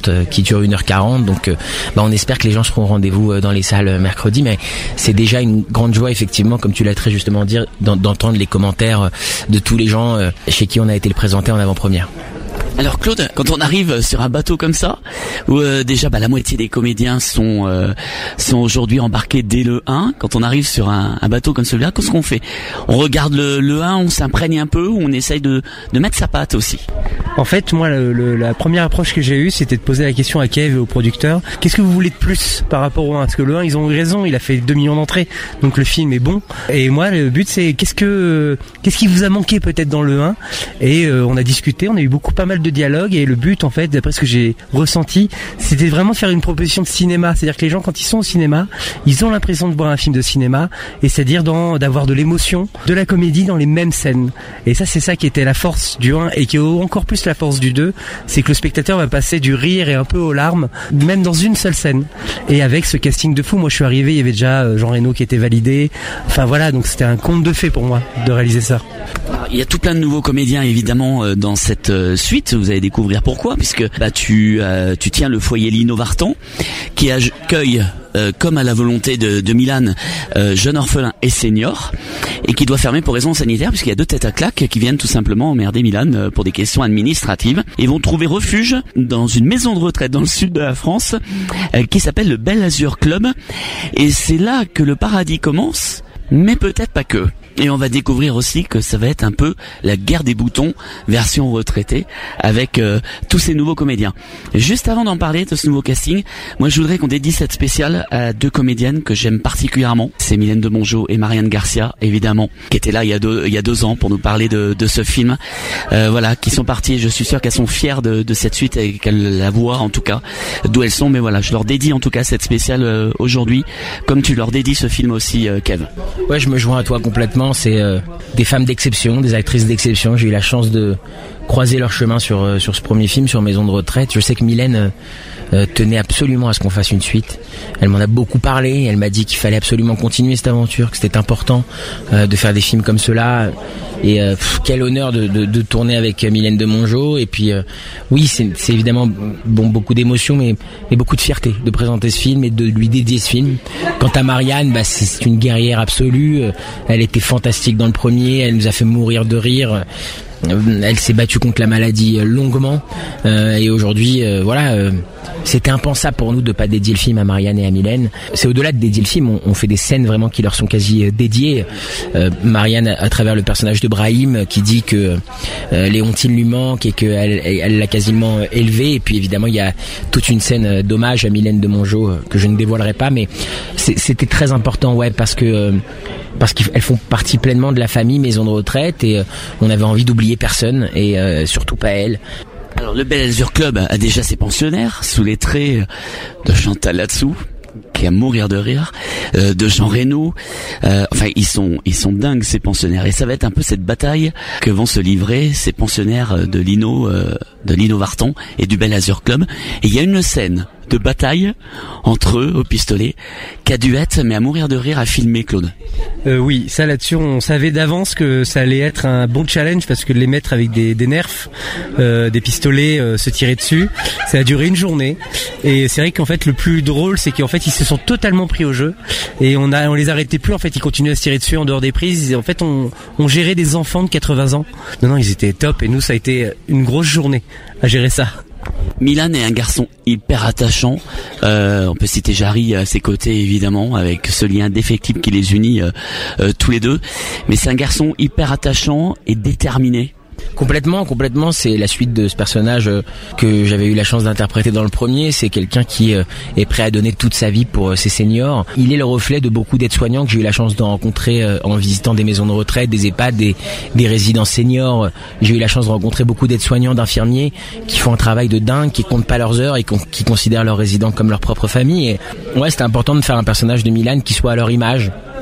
conte qui dure une heure quarante. Donc bah, on espère que les gens seront au rendez-vous dans les salles mercredi, mais c'est déjà une grande joie effectivement, comme tu l'as très justement dit, d'entendre les commentaires de tous les gens chez qui on a été le présenter en avant-première. Alors Claude, quand on arrive sur un bateau comme ça, où euh, déjà bah, la moitié des comédiens sont euh, sont aujourd'hui embarqués dès le un, quand on arrive sur un, un bateau comme celui-là, qu'est-ce qu'on fait? On regarde le, le un, on s'imprègne un peu, ou on essaye de, de mettre sa patte aussi? En fait, moi, le, le, la première approche que j'ai eue, c'était de poser la question à Kev et au producteur, qu'est-ce que vous voulez de plus par rapport au un? Parce que le un, ils ont eu raison, il a fait deux millions d'entrées, donc le film est bon. Et moi, le but, c'est qu'est-ce que qu'est-ce qui vous a manqué peut-être dans le un? Et euh, on a discuté, on a eu beaucoup pas mal de dialogue, et le but, en fait, d'après ce que j'ai ressenti, c'était vraiment de faire une proposition de cinéma. C'est-à-dire que les gens, quand ils sont au cinéma, ils ont l'impression de voir un film de cinéma, et c'est-à-dire dans, d'avoir de l'émotion, de la comédie dans les mêmes scènes. Et ça, c'est ça qui était la force du un, et qui est encore plus la force du deux, c'est que le spectateur va passer du rire et un peu aux larmes, même dans une seule scène. Et avec ce casting de fou, moi je suis arrivé, il y avait déjà Jean Reno qui était validé. Enfin voilà, donc c'était un conte de fées pour moi de réaliser ça. Il y a tout plein de nouveaux comédiens évidemment dans cette suite. Vous allez découvrir pourquoi, puisque bah tu euh, tu tiens le foyer Lino Vartan, qui accueille euh, comme à la volonté de, de Milan, euh, jeunes orphelins et seniors, et qui doit fermer pour raisons sanitaires, puisqu'il y a deux têtes à claques qui viennent tout simplement emmerder Milan euh, pour des questions administratives, et vont trouver refuge dans une maison de retraite dans le sud de la France euh, qui s'appelle le Bel Azur Club, et c'est là que le paradis commence, mais peut-être pas que. Et on va découvrir aussi que ça va être un peu la guerre des boutons version retraitée, avec euh, tous ces nouveaux comédiens. Juste avant d'en parler de ce nouveau casting, moi je voudrais qu'on dédie cette spéciale à deux comédiennes que j'aime particulièrement. C'est Mylène de Mongeau et Marianne Garcia, évidemment, qui étaient là il y a deux, il y a deux ans pour nous parler de, de ce film. Euh, voilà, qui sont parties. Je suis sûr qu'elles sont fières de, de cette suite et qu'elles la voient en tout cas d'où elles sont. Mais voilà, je leur dédie en tout cas cette spéciale euh, aujourd'hui, comme tu leur dédies ce film aussi, euh, Kev. Ouais, je me joins à toi complètement. C'est euh, des femmes d'exception, des actrices d'exception. J'ai eu la chance de croiser leur chemin sur euh, sur ce premier film, sur Maison de retraite. Je sais que Mylène euh, euh, tenait absolument à ce qu'on fasse une suite. Elle m'en a beaucoup parlé. Elle m'a dit qu'il fallait absolument continuer cette aventure, que c'était important euh, de faire des films comme cela. Et euh, pff, quel honneur de, de, de tourner avec Mylène de Mongeau. Et puis euh, oui, c'est, c'est évidemment bon, beaucoup d'émotions, mais, mais beaucoup de fierté de présenter ce film et de lui dédier ce film. Quant à Marianne, bah, c'est une guerrière absolue. Elle était fantastique dans le premier. Elle nous a fait mourir de rire. Elle s'est battue contre la maladie longuement, euh, et aujourd'hui, euh, voilà, euh, c'était impensable pour nous de pas dédier le film à Marianne et à Mylène. C'est au-delà de dédier le film, on, on fait des scènes vraiment qui leur sont quasi dédiées. Euh, Marianne, à, à travers le personnage de Brahim, qui dit que euh, Léontine lui manque et qu'elle elle l'a quasiment élevé. Et puis évidemment, il y a toute une scène d'hommage à Mylène de Mongeau euh, que je ne dévoilerai pas, mais c'était très important, ouais, parce que euh, parce qu'elles font partie pleinement de la famille Maison de retraite, et euh, on avait envie d'oublier personne, et euh, surtout pas elle. Alors le Bel Azur Club a déjà ses pensionnaires sous les traits de Chantal Latsou, qui est à mourir de rire, euh, de Jean Reno. Euh, enfin, ils sont ils sont dingues ces pensionnaires, et ça va être un peu cette bataille que vont se livrer ces pensionnaires de Lino euh, de Lino Vartan et du Bel Azur Club. Et il y a une scène de bataille entre eux au pistolet qui a dû être, mais à mourir de rire, à filmer, Claude. Euh, oui, ça là-dessus, on savait d'avance que ça allait être un bon challenge, parce que de les mettre avec des, des nerfs, euh, des pistolets, euh, se tirer dessus, ça a duré une journée. Et c'est vrai qu'en fait, le plus drôle, c'est qu'en fait, ils se sont totalement pris au jeu, et on a, on les arrêtait plus. En fait, ils continuaient à se tirer dessus en dehors des prises. Et en fait, on, on gérait des enfants de quatre-vingts ans. Non, non, ils étaient top, et nous, ça a été une grosse journée à gérer ça. Milan est un garçon hyper attachant. Euh, on peut citer Jarry à ses côtés, évidemment, avec ce lien défectible qui les unit euh, euh, tous les deux. Mais c'est un garçon hyper attachant et déterminé. Complètement, complètement. C'est la suite de ce personnage que j'avais eu la chance d'interpréter dans le premier. C'est quelqu'un qui est prêt à donner toute sa vie pour ses seniors. Il est le reflet de beaucoup d'aides-soignants que j'ai eu la chance de rencontrer en visitant des maisons de retraite, des EHPAD, des, des résidences seniors. J'ai eu la chance de rencontrer beaucoup d'aides-soignants, d'infirmiers qui font un travail de dingue, qui comptent pas leurs heures et qui considèrent leurs résidents comme leur propre famille. Et ouais, c'était important de faire un personnage de Milan qui soit à leur image,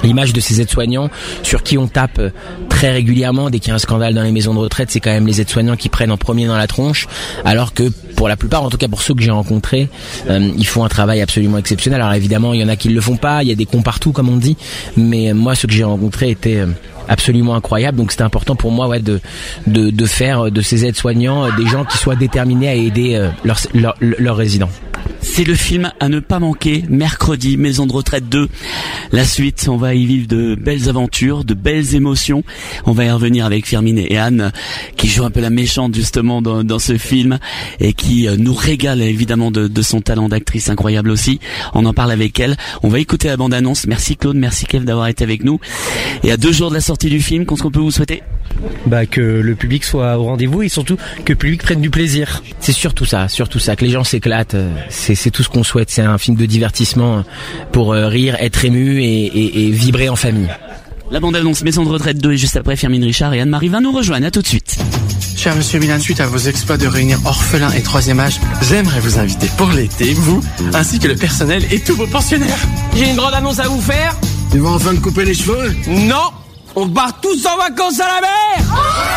l'image de ces aides-soignants sur qui on tape très régulièrement dès qu'il y a un scandale dans les maisons de retraite. C'est quand même les aides-soignants qui prennent en premier dans la tronche, alors que pour la plupart, en tout cas pour ceux que j'ai rencontrés, euh, ils font un travail absolument exceptionnel. Alors évidemment, il y en a qui le font pas, il y a des cons partout comme on dit, mais moi ceux que j'ai rencontrés étaient euh, absolument incroyables. Donc c'était important pour moi ouais, de, de, de faire de ces aides-soignants euh, des gens qui soient déterminés à aider euh, leurs, leurs, leurs résidents. C'est le film à ne pas manquer, mercredi, Maison de retraite deux. La suite, on va y vivre de belles aventures, de belles émotions. On va y revenir avec Firmin et Anne, qui jouent un peu la méchante justement dans, dans ce film, et qui nous régale évidemment de, de son talent d'actrice incroyable aussi. On en parle avec elle. On va écouter la bande-annonce. Merci Claude, merci Kev d'avoir été avec nous. Et à deux jours de la sortie du film, qu'est-ce qu'on peut vous souhaiter ? Bah que le public soit au rendez-vous et surtout que le public prenne du plaisir. C'est surtout ça, surtout ça, que les gens s'éclatent. C'est, c'est tout ce qu'on souhaite. C'est un film de divertissement pour rire, être ému et, et, et vibrer en famille. La bande-annonce Maison de retraite deux et juste après Firmin Richard et Anne-Marie va nous rejoindre. À tout de suite. Cher Monsieur Milan, suite à vos exploits de réunir orphelins et troisième âge, j'aimerais vous inviter pour l'été, vous, ainsi que le personnel et tous vos pensionnaires. J'ai une grande annonce à vous faire. Ils vont enfin te couper les cheveux? Non, on part tous en vacances à la mer.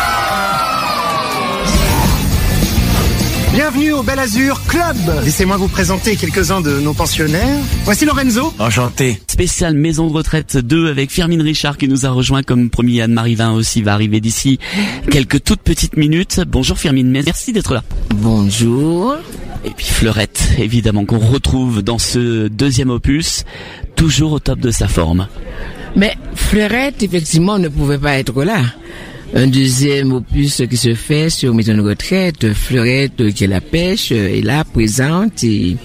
Bienvenue au Bel Azur Club. Laissez-moi vous présenter quelques-uns de nos pensionnaires. Voici Lorenzo. Enchanté. Spécial Maison de retraite deux avec Firmin Richard qui nous a rejoint comme promis. Anne-Marie Vin aussi va arriver d'ici quelques toutes petites minutes. Bonjour Firmin, merci d'être là. Bonjour. Et puis Fleurette, évidemment, qu'on retrouve dans ce deuxième opus, toujours au top de sa forme. Mais Fleurette, effectivement, ne pouvait pas être là. Un deuxième opus qui se fait sur Maison de retraite, Fleurette qui est la pêche, est là, présente et,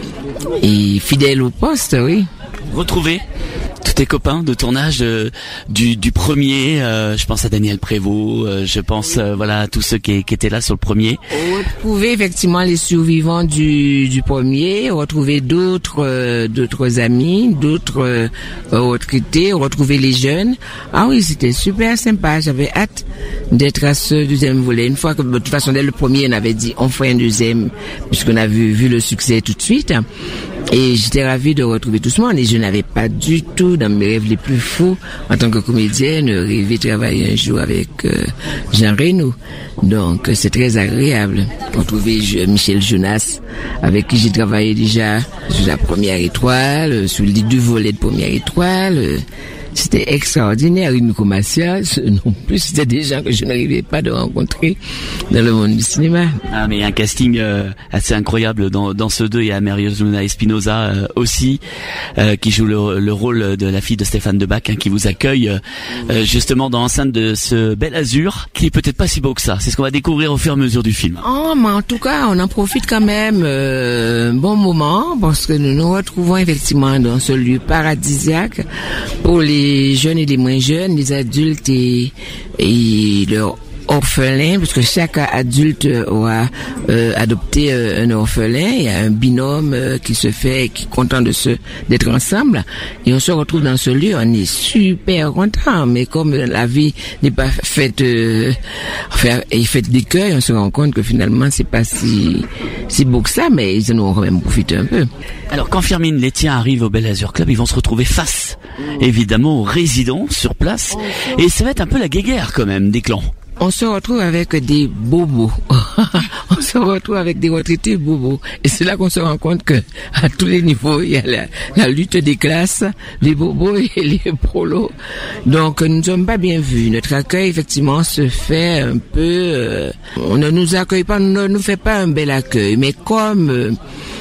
et fidèle au poste, oui. Retrouver tous tes copains de tournage euh, du, du premier, euh, je pense à Daniel Prévost, euh, je pense euh, voilà à tous ceux qui, qui étaient là sur le premier. Retrouver effectivement les survivants du, du premier, retrouver d'autres euh, d'autres amis, d'autres euh, retraités, retrouver les jeunes. Ah oui, c'était super sympa, j'avais hâte d'être à ce deuxième volet. Une fois que de toute façon dès le premier on avait dit on ferait un deuxième puisqu'on a vu, vu le succès tout de suite. Et j'étais ravie de retrouver tout ce monde et je n'avais pas du tout dans mes rêves les plus fous en tant que comédienne rêver de travailler un jour avec euh, Jean Reno. Donc c'est très agréable. Retrouver Michel Jonas avec qui j'ai travaillé déjà sur la première étoile, sur les deux volets de première étoile. C'était extraordinaire, une commerciale. Non plus, c'était des gens que je n'arrivais pas de rencontrer dans le monde du cinéma. Ah, mais un casting euh, assez incroyable dans, dans ce deux. Il y a Maria Luna Espinosa euh, aussi, euh, qui joue le, le rôle de la fille de Stéphane Debac, hein, qui vous accueille euh, justement dans l'enceinte de ce Bel Azur, qui est peut-être pas si beau que ça. C'est ce qu'on va découvrir au fur et à mesure du film. Oh, mais en tout cas, on en profite quand même euh, un bon moment, parce que nous nous retrouvons effectivement dans ce lieu paradisiaque pour les les jeunes et les moins jeunes, les adultes et, et leurs orphelins, parce que chaque adulte aura euh, adopté euh, un orphelin. Il y a un binôme euh, qui se fait, qui est content de se d'être ensemble, et on se retrouve dans ce lieu. On est super content, mais comme la vie n'est pas faite, euh, enfin, est faite d'écueils, on se rend compte que finalement c'est pas si si beau que ça, mais ils en ont quand même profité un peu. Alors quand Firmin les tiens arrive au Bel Azur Club, ils vont se retrouver face, évidemment, aux résidents sur place, et ça va être un peu la guéguerre quand même des clans. On se retrouve avec des bobos. On se retrouve avec des retraités bobos. Et c'est là qu'on se rend compte que, à tous les niveaux, il y a la, la lutte des classes, les bobos et les prolos. Donc, nous ne sommes pas bien vus. Notre accueil, effectivement, se fait un peu, euh, on ne nous accueille pas, on ne nous fait pas un bel accueil. Mais comme, euh,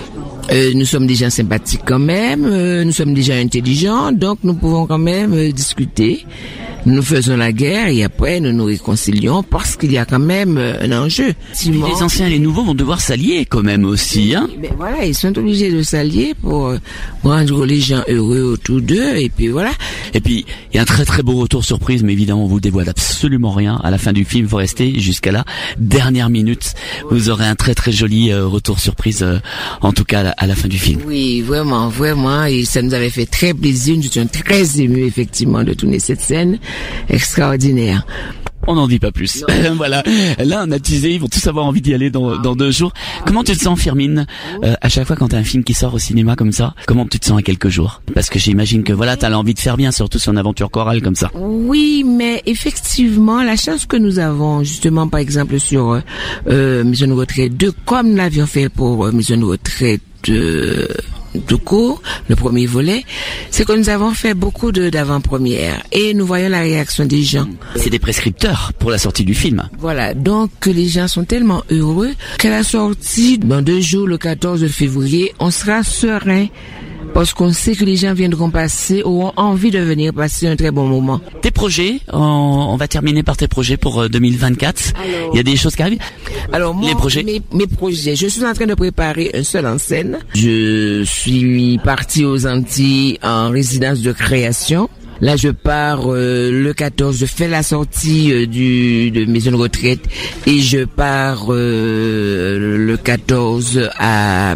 Euh, nous sommes des gens sympathiques quand même, euh, nous sommes des gens intelligents, donc nous pouvons quand même euh, discuter. Nous faisons la guerre et après nous nous réconcilions parce qu'il y a quand même euh, un enjeu. Simon, les anciens et les nouveaux vont devoir s'allier quand même aussi, hein. Ben voilà, ils sont obligés de s'allier pour euh, rendre les gens heureux autour d'eux et puis voilà. Et puis il y a un très très beau retour surprise, mais évidemment on vous dévoile absolument rien à la fin du film. Vous restez jusqu'à la dernière minute. Vous aurez un très très joli euh, retour surprise, euh, en tout cas à la, à la fin du film. Oui, vraiment, vraiment, et ça nous avait fait très plaisir. Nous étions très émus effectivement de tourner cette scène extraordinaire. On n'en dit pas plus. Voilà. Là, on a teasé, ils vont tous avoir envie d'y aller dans, dans deux jours. Comment tu te sens, Firmin, euh, à chaque fois quand t'as un film qui sort au cinéma comme ça? Comment tu te sens à quelques jours? Parce que j'imagine que voilà, t'as l'envie de faire bien, surtout sur une aventure chorale comme ça. Oui, mais effectivement, la chance que nous avons, justement, par exemple, sur euh, Maison de retraite deux, comme nous l'avions fait pour euh, Maison de retraite euh, de cours, le premier volet, c'est que nous avons fait beaucoup de d'avant-premières et nous voyons la réaction des gens. C'est des prescripteurs pour la sortie du film. Voilà, donc les gens sont tellement heureux qu'à la sortie, dans deux jours, le quatorze février, on sera serein. Parce qu'on sait que les gens viendront passer, auront envie de venir passer un très bon moment. Tes projets, on, on va terminer par tes projets pour deux mille vingt-quatre. Alors, il y a des choses qui arrivent. Alors moi, les projets. Mes, mes projets, je suis en train de préparer un seul en scène. Je suis parti aux Antilles en résidence de création. Là, je pars euh, le quatorze, je fais la sortie euh, du de Maison de retraite et je pars euh, le quatorze à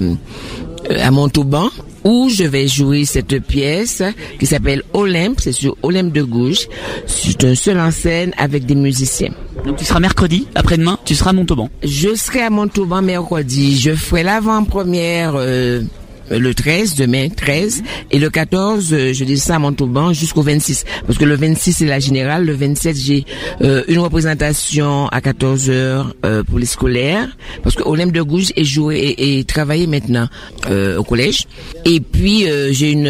à Montauban, où je vais jouer cette pièce qui s'appelle Olympe, c'est sur Olympe de Gouges. C'est un seul en scène avec des musiciens. Donc tu seras mercredi, après-demain, tu seras à Montauban. Je serai à Montauban mercredi. Je ferai l'avant-première euh, le treize, demain treize, et le quatorze, je descends à Montauban jusqu'au vingt-six. Parce que le vingt-six, c'est la générale. Le vingt-sept, j'ai euh, une représentation à quatorze heures euh, pour les scolaires. Parce que Olympe de Gouges est joué et, et travaillé maintenant euh, au collège. Et puis, euh, j'ai une,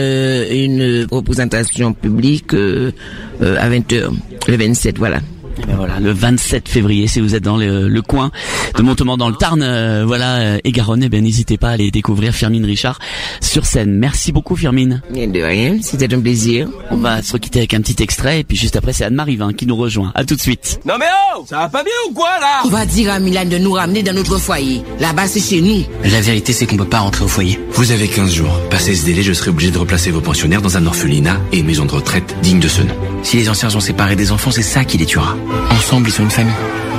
une représentation publique euh, euh, à vingt heures, le vingt-sept, voilà. Et ben voilà, le vingt-sept février, si vous êtes dans le, le coin de Montauban, dans le Tarn, euh, voilà, euh, et Garonne, eh ben n'hésitez pas à aller découvrir Firmin Richard sur scène. Merci beaucoup, Firmin. Et de rien, c'était un plaisir. On va se quitter avec un petit extrait, et puis juste après, c'est Anne-Marie Vin qui nous rejoint. À tout de suite. Non mais oh, ça va pas bien ou quoi là? On va dire à Milan de nous ramener dans notre foyer. Là-bas, c'est chez nous. La vérité, c'est qu'on peut pas rentrer au foyer. Vous avez quinze jours. Passé ce délai, je serai obligé de replacer vos pensionnaires dans un orphelinat et une maison de retraite digne de ce nom. Si les anciens sont séparés des enfants, c'est ça qui les tuera. Ensemble, ils sont une famille.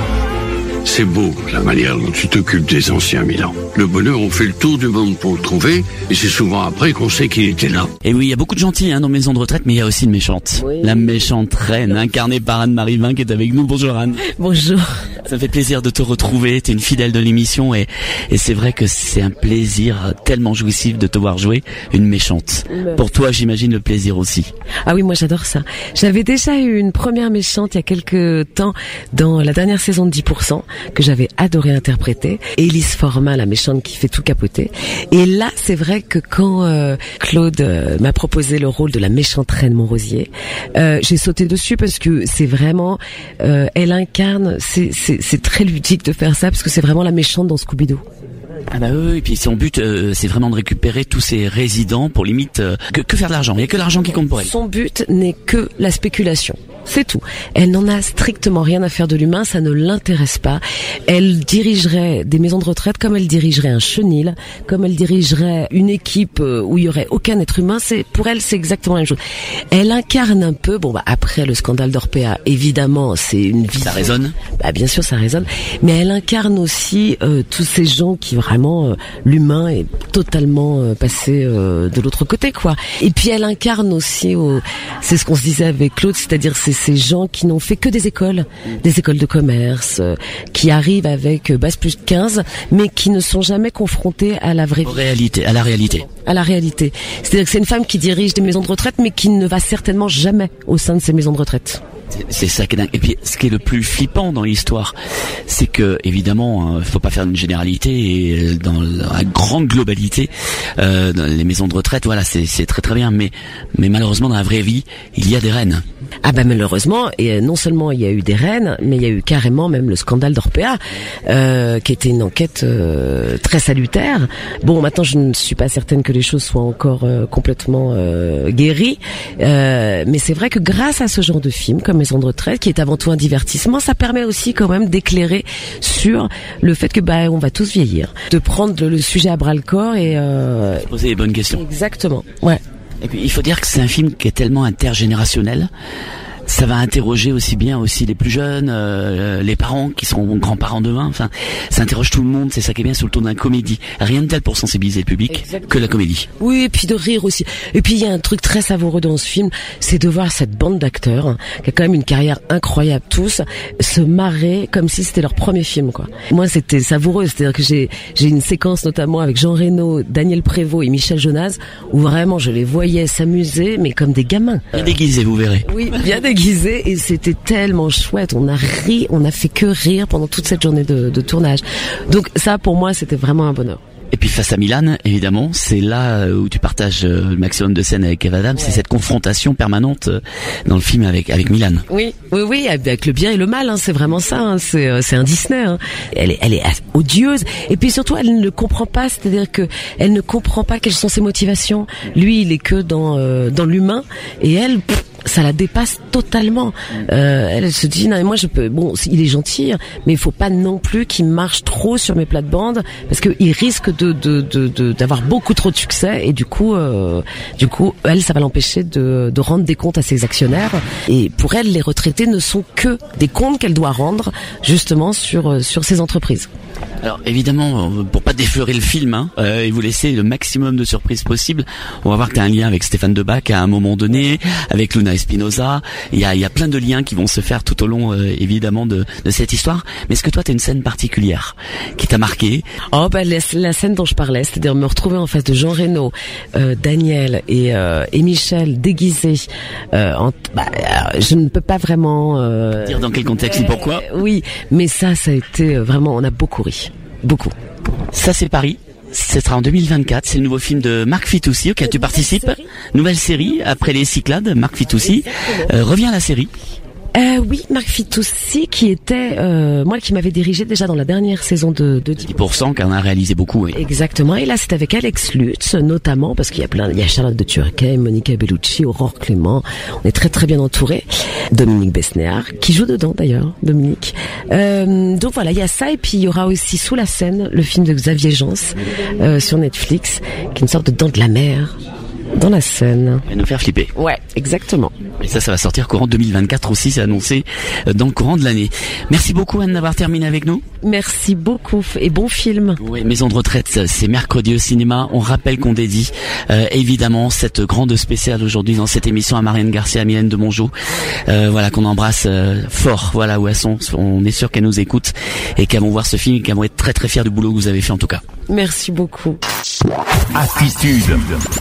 C'est beau, la manière dont tu t'occupes des anciens, Milan. Le bonheur, on fait le tour du monde pour le trouver, et c'est souvent après qu'on sait qu'il était là. Et oui, il y a beaucoup de gentils hein, dans Maison de retraite, mais il y a aussi une méchante. Oui. La méchante reine, incarnée par Anne-Marie Vin, qui est avec nous. Bonjour Anne. Bonjour. Ça fait plaisir de te retrouver, t'es une fidèle de l'émission, et, et c'est vrai que c'est un plaisir tellement jouissif de te voir jouer une méchante. Merci. Pour toi, j'imagine le plaisir aussi. Ah oui, moi j'adore ça. J'avais déjà eu une première méchante il y a quelques temps, dans la dernière saison de dix pour cent, que j'avais adoré interpréter. Élise Formin, la méchante qui fait tout capoter. Et là, c'est vrai que quand euh, Claude euh, m'a proposé le rôle de la méchante reine Montrosier, euh, j'ai sauté dessus parce que c'est vraiment, euh, elle incarne, c'est, c'est, c'est très ludique de faire ça parce que c'est vraiment la méchante dans Scooby-Doo. Ah bah oui, et puis son but, euh, c'est vraiment de récupérer tous ces résidents pour limite euh, que, que faire de l'argent. Il n'y a que l'argent qui compte pour elle. Son but n'est que la spéculation. C'est tout. Elle n'en a strictement rien à faire de l'humain, ça ne l'intéresse pas. Elle dirigerait des maisons de retraite comme elle dirigerait un chenil, comme elle dirigerait une équipe où il y aurait aucun être humain. C'est pour elle, c'est exactement la même chose. Elle incarne un peu. Bon bah après le scandale d'Orpea, évidemment, c'est une vie. Ça résonne. Bah bien sûr, ça résonne. Mais elle incarne aussi euh, tous ces gens qui vraiment euh, l'humain est totalement euh, passé euh, de l'autre côté, quoi. Et puis elle incarne aussi, euh, c'est ce qu'on se disait avec Claude, c'est-à-dire c'est ces gens qui n'ont fait que des écoles, des écoles de commerce, euh, qui arrivent avec euh, bac plus quinze, mais qui ne sont jamais confrontés à la vraie vie. Réalité, à la réalité. À la réalité. C'est-à-dire que c'est une femme qui dirige des maisons de retraite, mais qui ne va certainement jamais au sein de ces maisons de retraite. C'est ça qui est dingue. Et puis, ce qui est le plus flippant dans l'histoire, c'est que, évidemment, il faut pas faire une généralité, et dans la grande globalité, euh, dans les maisons de retraite, voilà, c'est, c'est très très bien, mais, mais malheureusement, dans la vraie vie, il y a des reines. Ah bah malheureusement, et non seulement il y a eu des reines, mais il y a eu carrément même le scandale d'Orpea, euh, qui était une enquête euh, très salutaire. Bon, maintenant, je ne suis pas certaine que les choses soient encore euh, complètement euh, guéries, euh, mais c'est vrai que grâce à ce genre de film, comme Maison de retraite, qui est avant tout un divertissement, ça permet aussi quand même d'éclairer sur le fait que bah on va tous vieillir, de prendre le, le sujet à bras le corps et euh, poser les bonnes questions. Exactement. Ouais. Et puis il faut dire que c'est un film qui est tellement intergénérationnel. Ça va interroger aussi bien aussi les plus jeunes, euh, les parents qui seront grands-parents demain. Enfin, ça interroge tout le monde. C'est ça qui est bien sur le ton d'un comédie. Rien de tel pour sensibiliser le public. Exactement. Que la comédie. Oui, et puis de rire aussi. Et puis il y a un truc très savoureux dans ce film, c'est de voir cette bande d'acteurs hein, qui a quand même une carrière incroyable tous se marrer comme si c'était leur premier film quoi. Moi c'était savoureux, c'est-à-dire que j'ai j'ai une séquence notamment avec Jean Reno, Daniel Prévost et Michel Jonas où vraiment je les voyais s'amuser mais comme des gamins. Bien déguisés, vous verrez. Oui, bien déguisés et c'était tellement chouette. On a ri, on a fait que rire pendant toute cette journée de, de tournage. Donc ça pour moi c'était vraiment un bonheur. Et puis face à Milan, évidemment, c'est là où tu partages le maximum de scènes avec Eva Adams, ouais. C'est cette confrontation permanente dans le film avec avec Milan. Oui, oui, oui, avec le bien et le mal, hein, c'est vraiment ça. Hein, c'est c'est un Disney. Hein. Elle est elle est odieuse et puis surtout elle ne comprend pas, c'est-à-dire que elle ne comprend pas quelles sont ses motivations. Lui, il est que dans euh, dans l'humain et elle. Pff, ça la dépasse totalement. Euh, elle, elle se dit non mais moi je peux. Bon, il est gentil, mais il faut pas non plus qu'il marche trop sur mes plates-bandes parce que il risque de de de de d'avoir beaucoup trop de succès et du coup euh, du coup elle ça va l'empêcher de de rendre des comptes à ses actionnaires et pour elle les retraités ne sont que des comptes qu'elle doit rendre justement sur sur ses entreprises. Alors évidemment, pour pas défleurer le film hein, euh, et vous laisser le maximum de surprises possible, on va voir que tu as un lien avec Stéphane Debac à un moment donné, avec Luna Espinosa. Il y a, il y a plein de liens qui vont se faire tout au long euh, évidemment de, de cette histoire. Mais est-ce que toi tu as une scène particulière qui t'a marqué? Oh bah la, la scène dont je parlais, c'est-à-dire me retrouver en face de Jean Reno, euh, Daniel et, euh, et Michel déguisés. Euh, en, bah, je ne peux pas vraiment euh, dire dans quel contexte et pourquoi. Euh, oui, mais ça, ça a été vraiment, on a beaucoup ri. Beaucoup. Ça c'est Paris. Ce sera en deux mille vingt-quatre. C'est le nouveau film de Marc Fitoussi auquel tu participes. Série. Nouvelle série après les Cyclades. Marc Fitoussi euh, revient à la série. Euh, oui, Marc Fitoussi qui était euh, moi qui m'avait dirigé déjà dans la dernière saison de, de dix pour cent car on a réalisé beaucoup. Oui. Exactement. Et là c'est avec Alex Lutz notamment parce qu'il y a plein, il y a Charlotte de Turquet, Monica Bellucci, Aurore Clément. On est très très bien entourés. Dominique Besnéard qui joue dedans d'ailleurs. Dominique. Euh, donc voilà, il y a ça et puis il y aura aussi Sous la Seine, le film de Xavier Jeans euh, sur Netflix, qui est une sorte de Dents de la mer. Dans la Seine. Et nous faire flipper. Ouais, exactement. Et ça, ça va sortir courant deux mille vingt-quatre aussi, c'est annoncé dans le courant de l'année. Merci beaucoup Anne d'avoir terminé avec nous. Merci beaucoup et bon film. Oui, Maison de retraite, c'est mercredi au cinéma. On rappelle qu'on dédie euh, évidemment cette grande spéciale aujourd'hui dans cette émission à Marianne Garcia, à Mylène de Mongeau. Euh, voilà, qu'on embrasse euh, fort, voilà où elles sont. On est sûr qu'elles nous écoutent et qu'elles vont voir ce film et qu'elles vont être très très fières du boulot que vous avez fait en tout cas. Merci beaucoup. Attitude.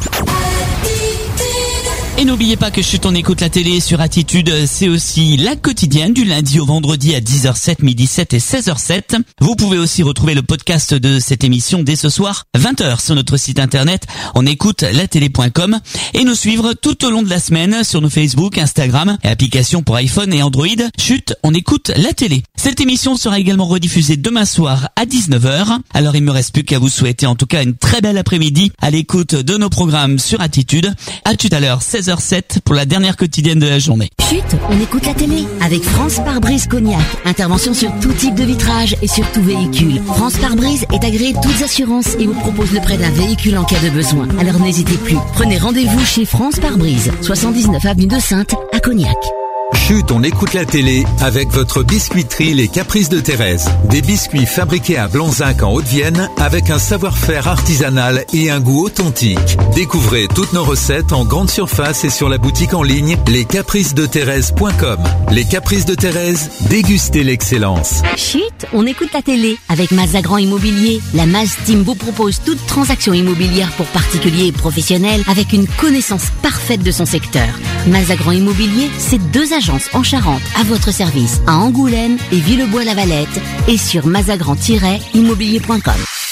Et n'oubliez pas que Chut, on écoute la télé sur Attitude, c'est aussi la quotidienne du lundi au vendredi à dix heures sept, midi sept et seize heures sept. Vous pouvez aussi retrouver le podcast de cette émission dès ce soir, vingt heures sur notre site internet, on écoute la télé point com et nous suivre tout au long de la semaine sur nos Facebook, Instagram et applications pour iPhone et Android. Chut, on écoute la télé. Cette émission sera également rediffusée demain soir à dix-neuf heures. Alors il me reste plus qu'à vous souhaiter en tout cas une très belle après-midi à l'écoute de nos programmes sur Attitude. À tout à l'heure, seize heures sept pour la dernière quotidienne de la journée. Chut, on écoute la télé avec France Pare-Brise Cognac. Intervention sur tout type de vitrage et sur tout véhicule. France Pare-Brise est agréée toutes assurances et vous propose le prêt d'un véhicule en cas de besoin. Alors n'hésitez plus. Prenez rendez-vous chez France Pare-Brise, soixante-dix-neuf avenue de Saintes à Cognac. Chut, on écoute la télé avec votre biscuiterie Les Caprices de Thérèse. Des biscuits fabriqués à Blanzac en Haute-Vienne avec un savoir-faire artisanal et un goût authentique. Découvrez toutes nos recettes en grande surface et sur la boutique en ligne les caprices de thérèse point com. Les Caprices de Thérèse, dégustez l'excellence. Chut, on écoute la télé avec Mazagran Immobilier. La Maz Team vous propose toute transaction immobilière pour particuliers et professionnels avec une connaissance parfaite de son secteur. Mazagran Immobilier, c'est deux agences en Charente à votre service à Angoulême et Villebois-la-Valette et sur mazagran tiret immobilier point com.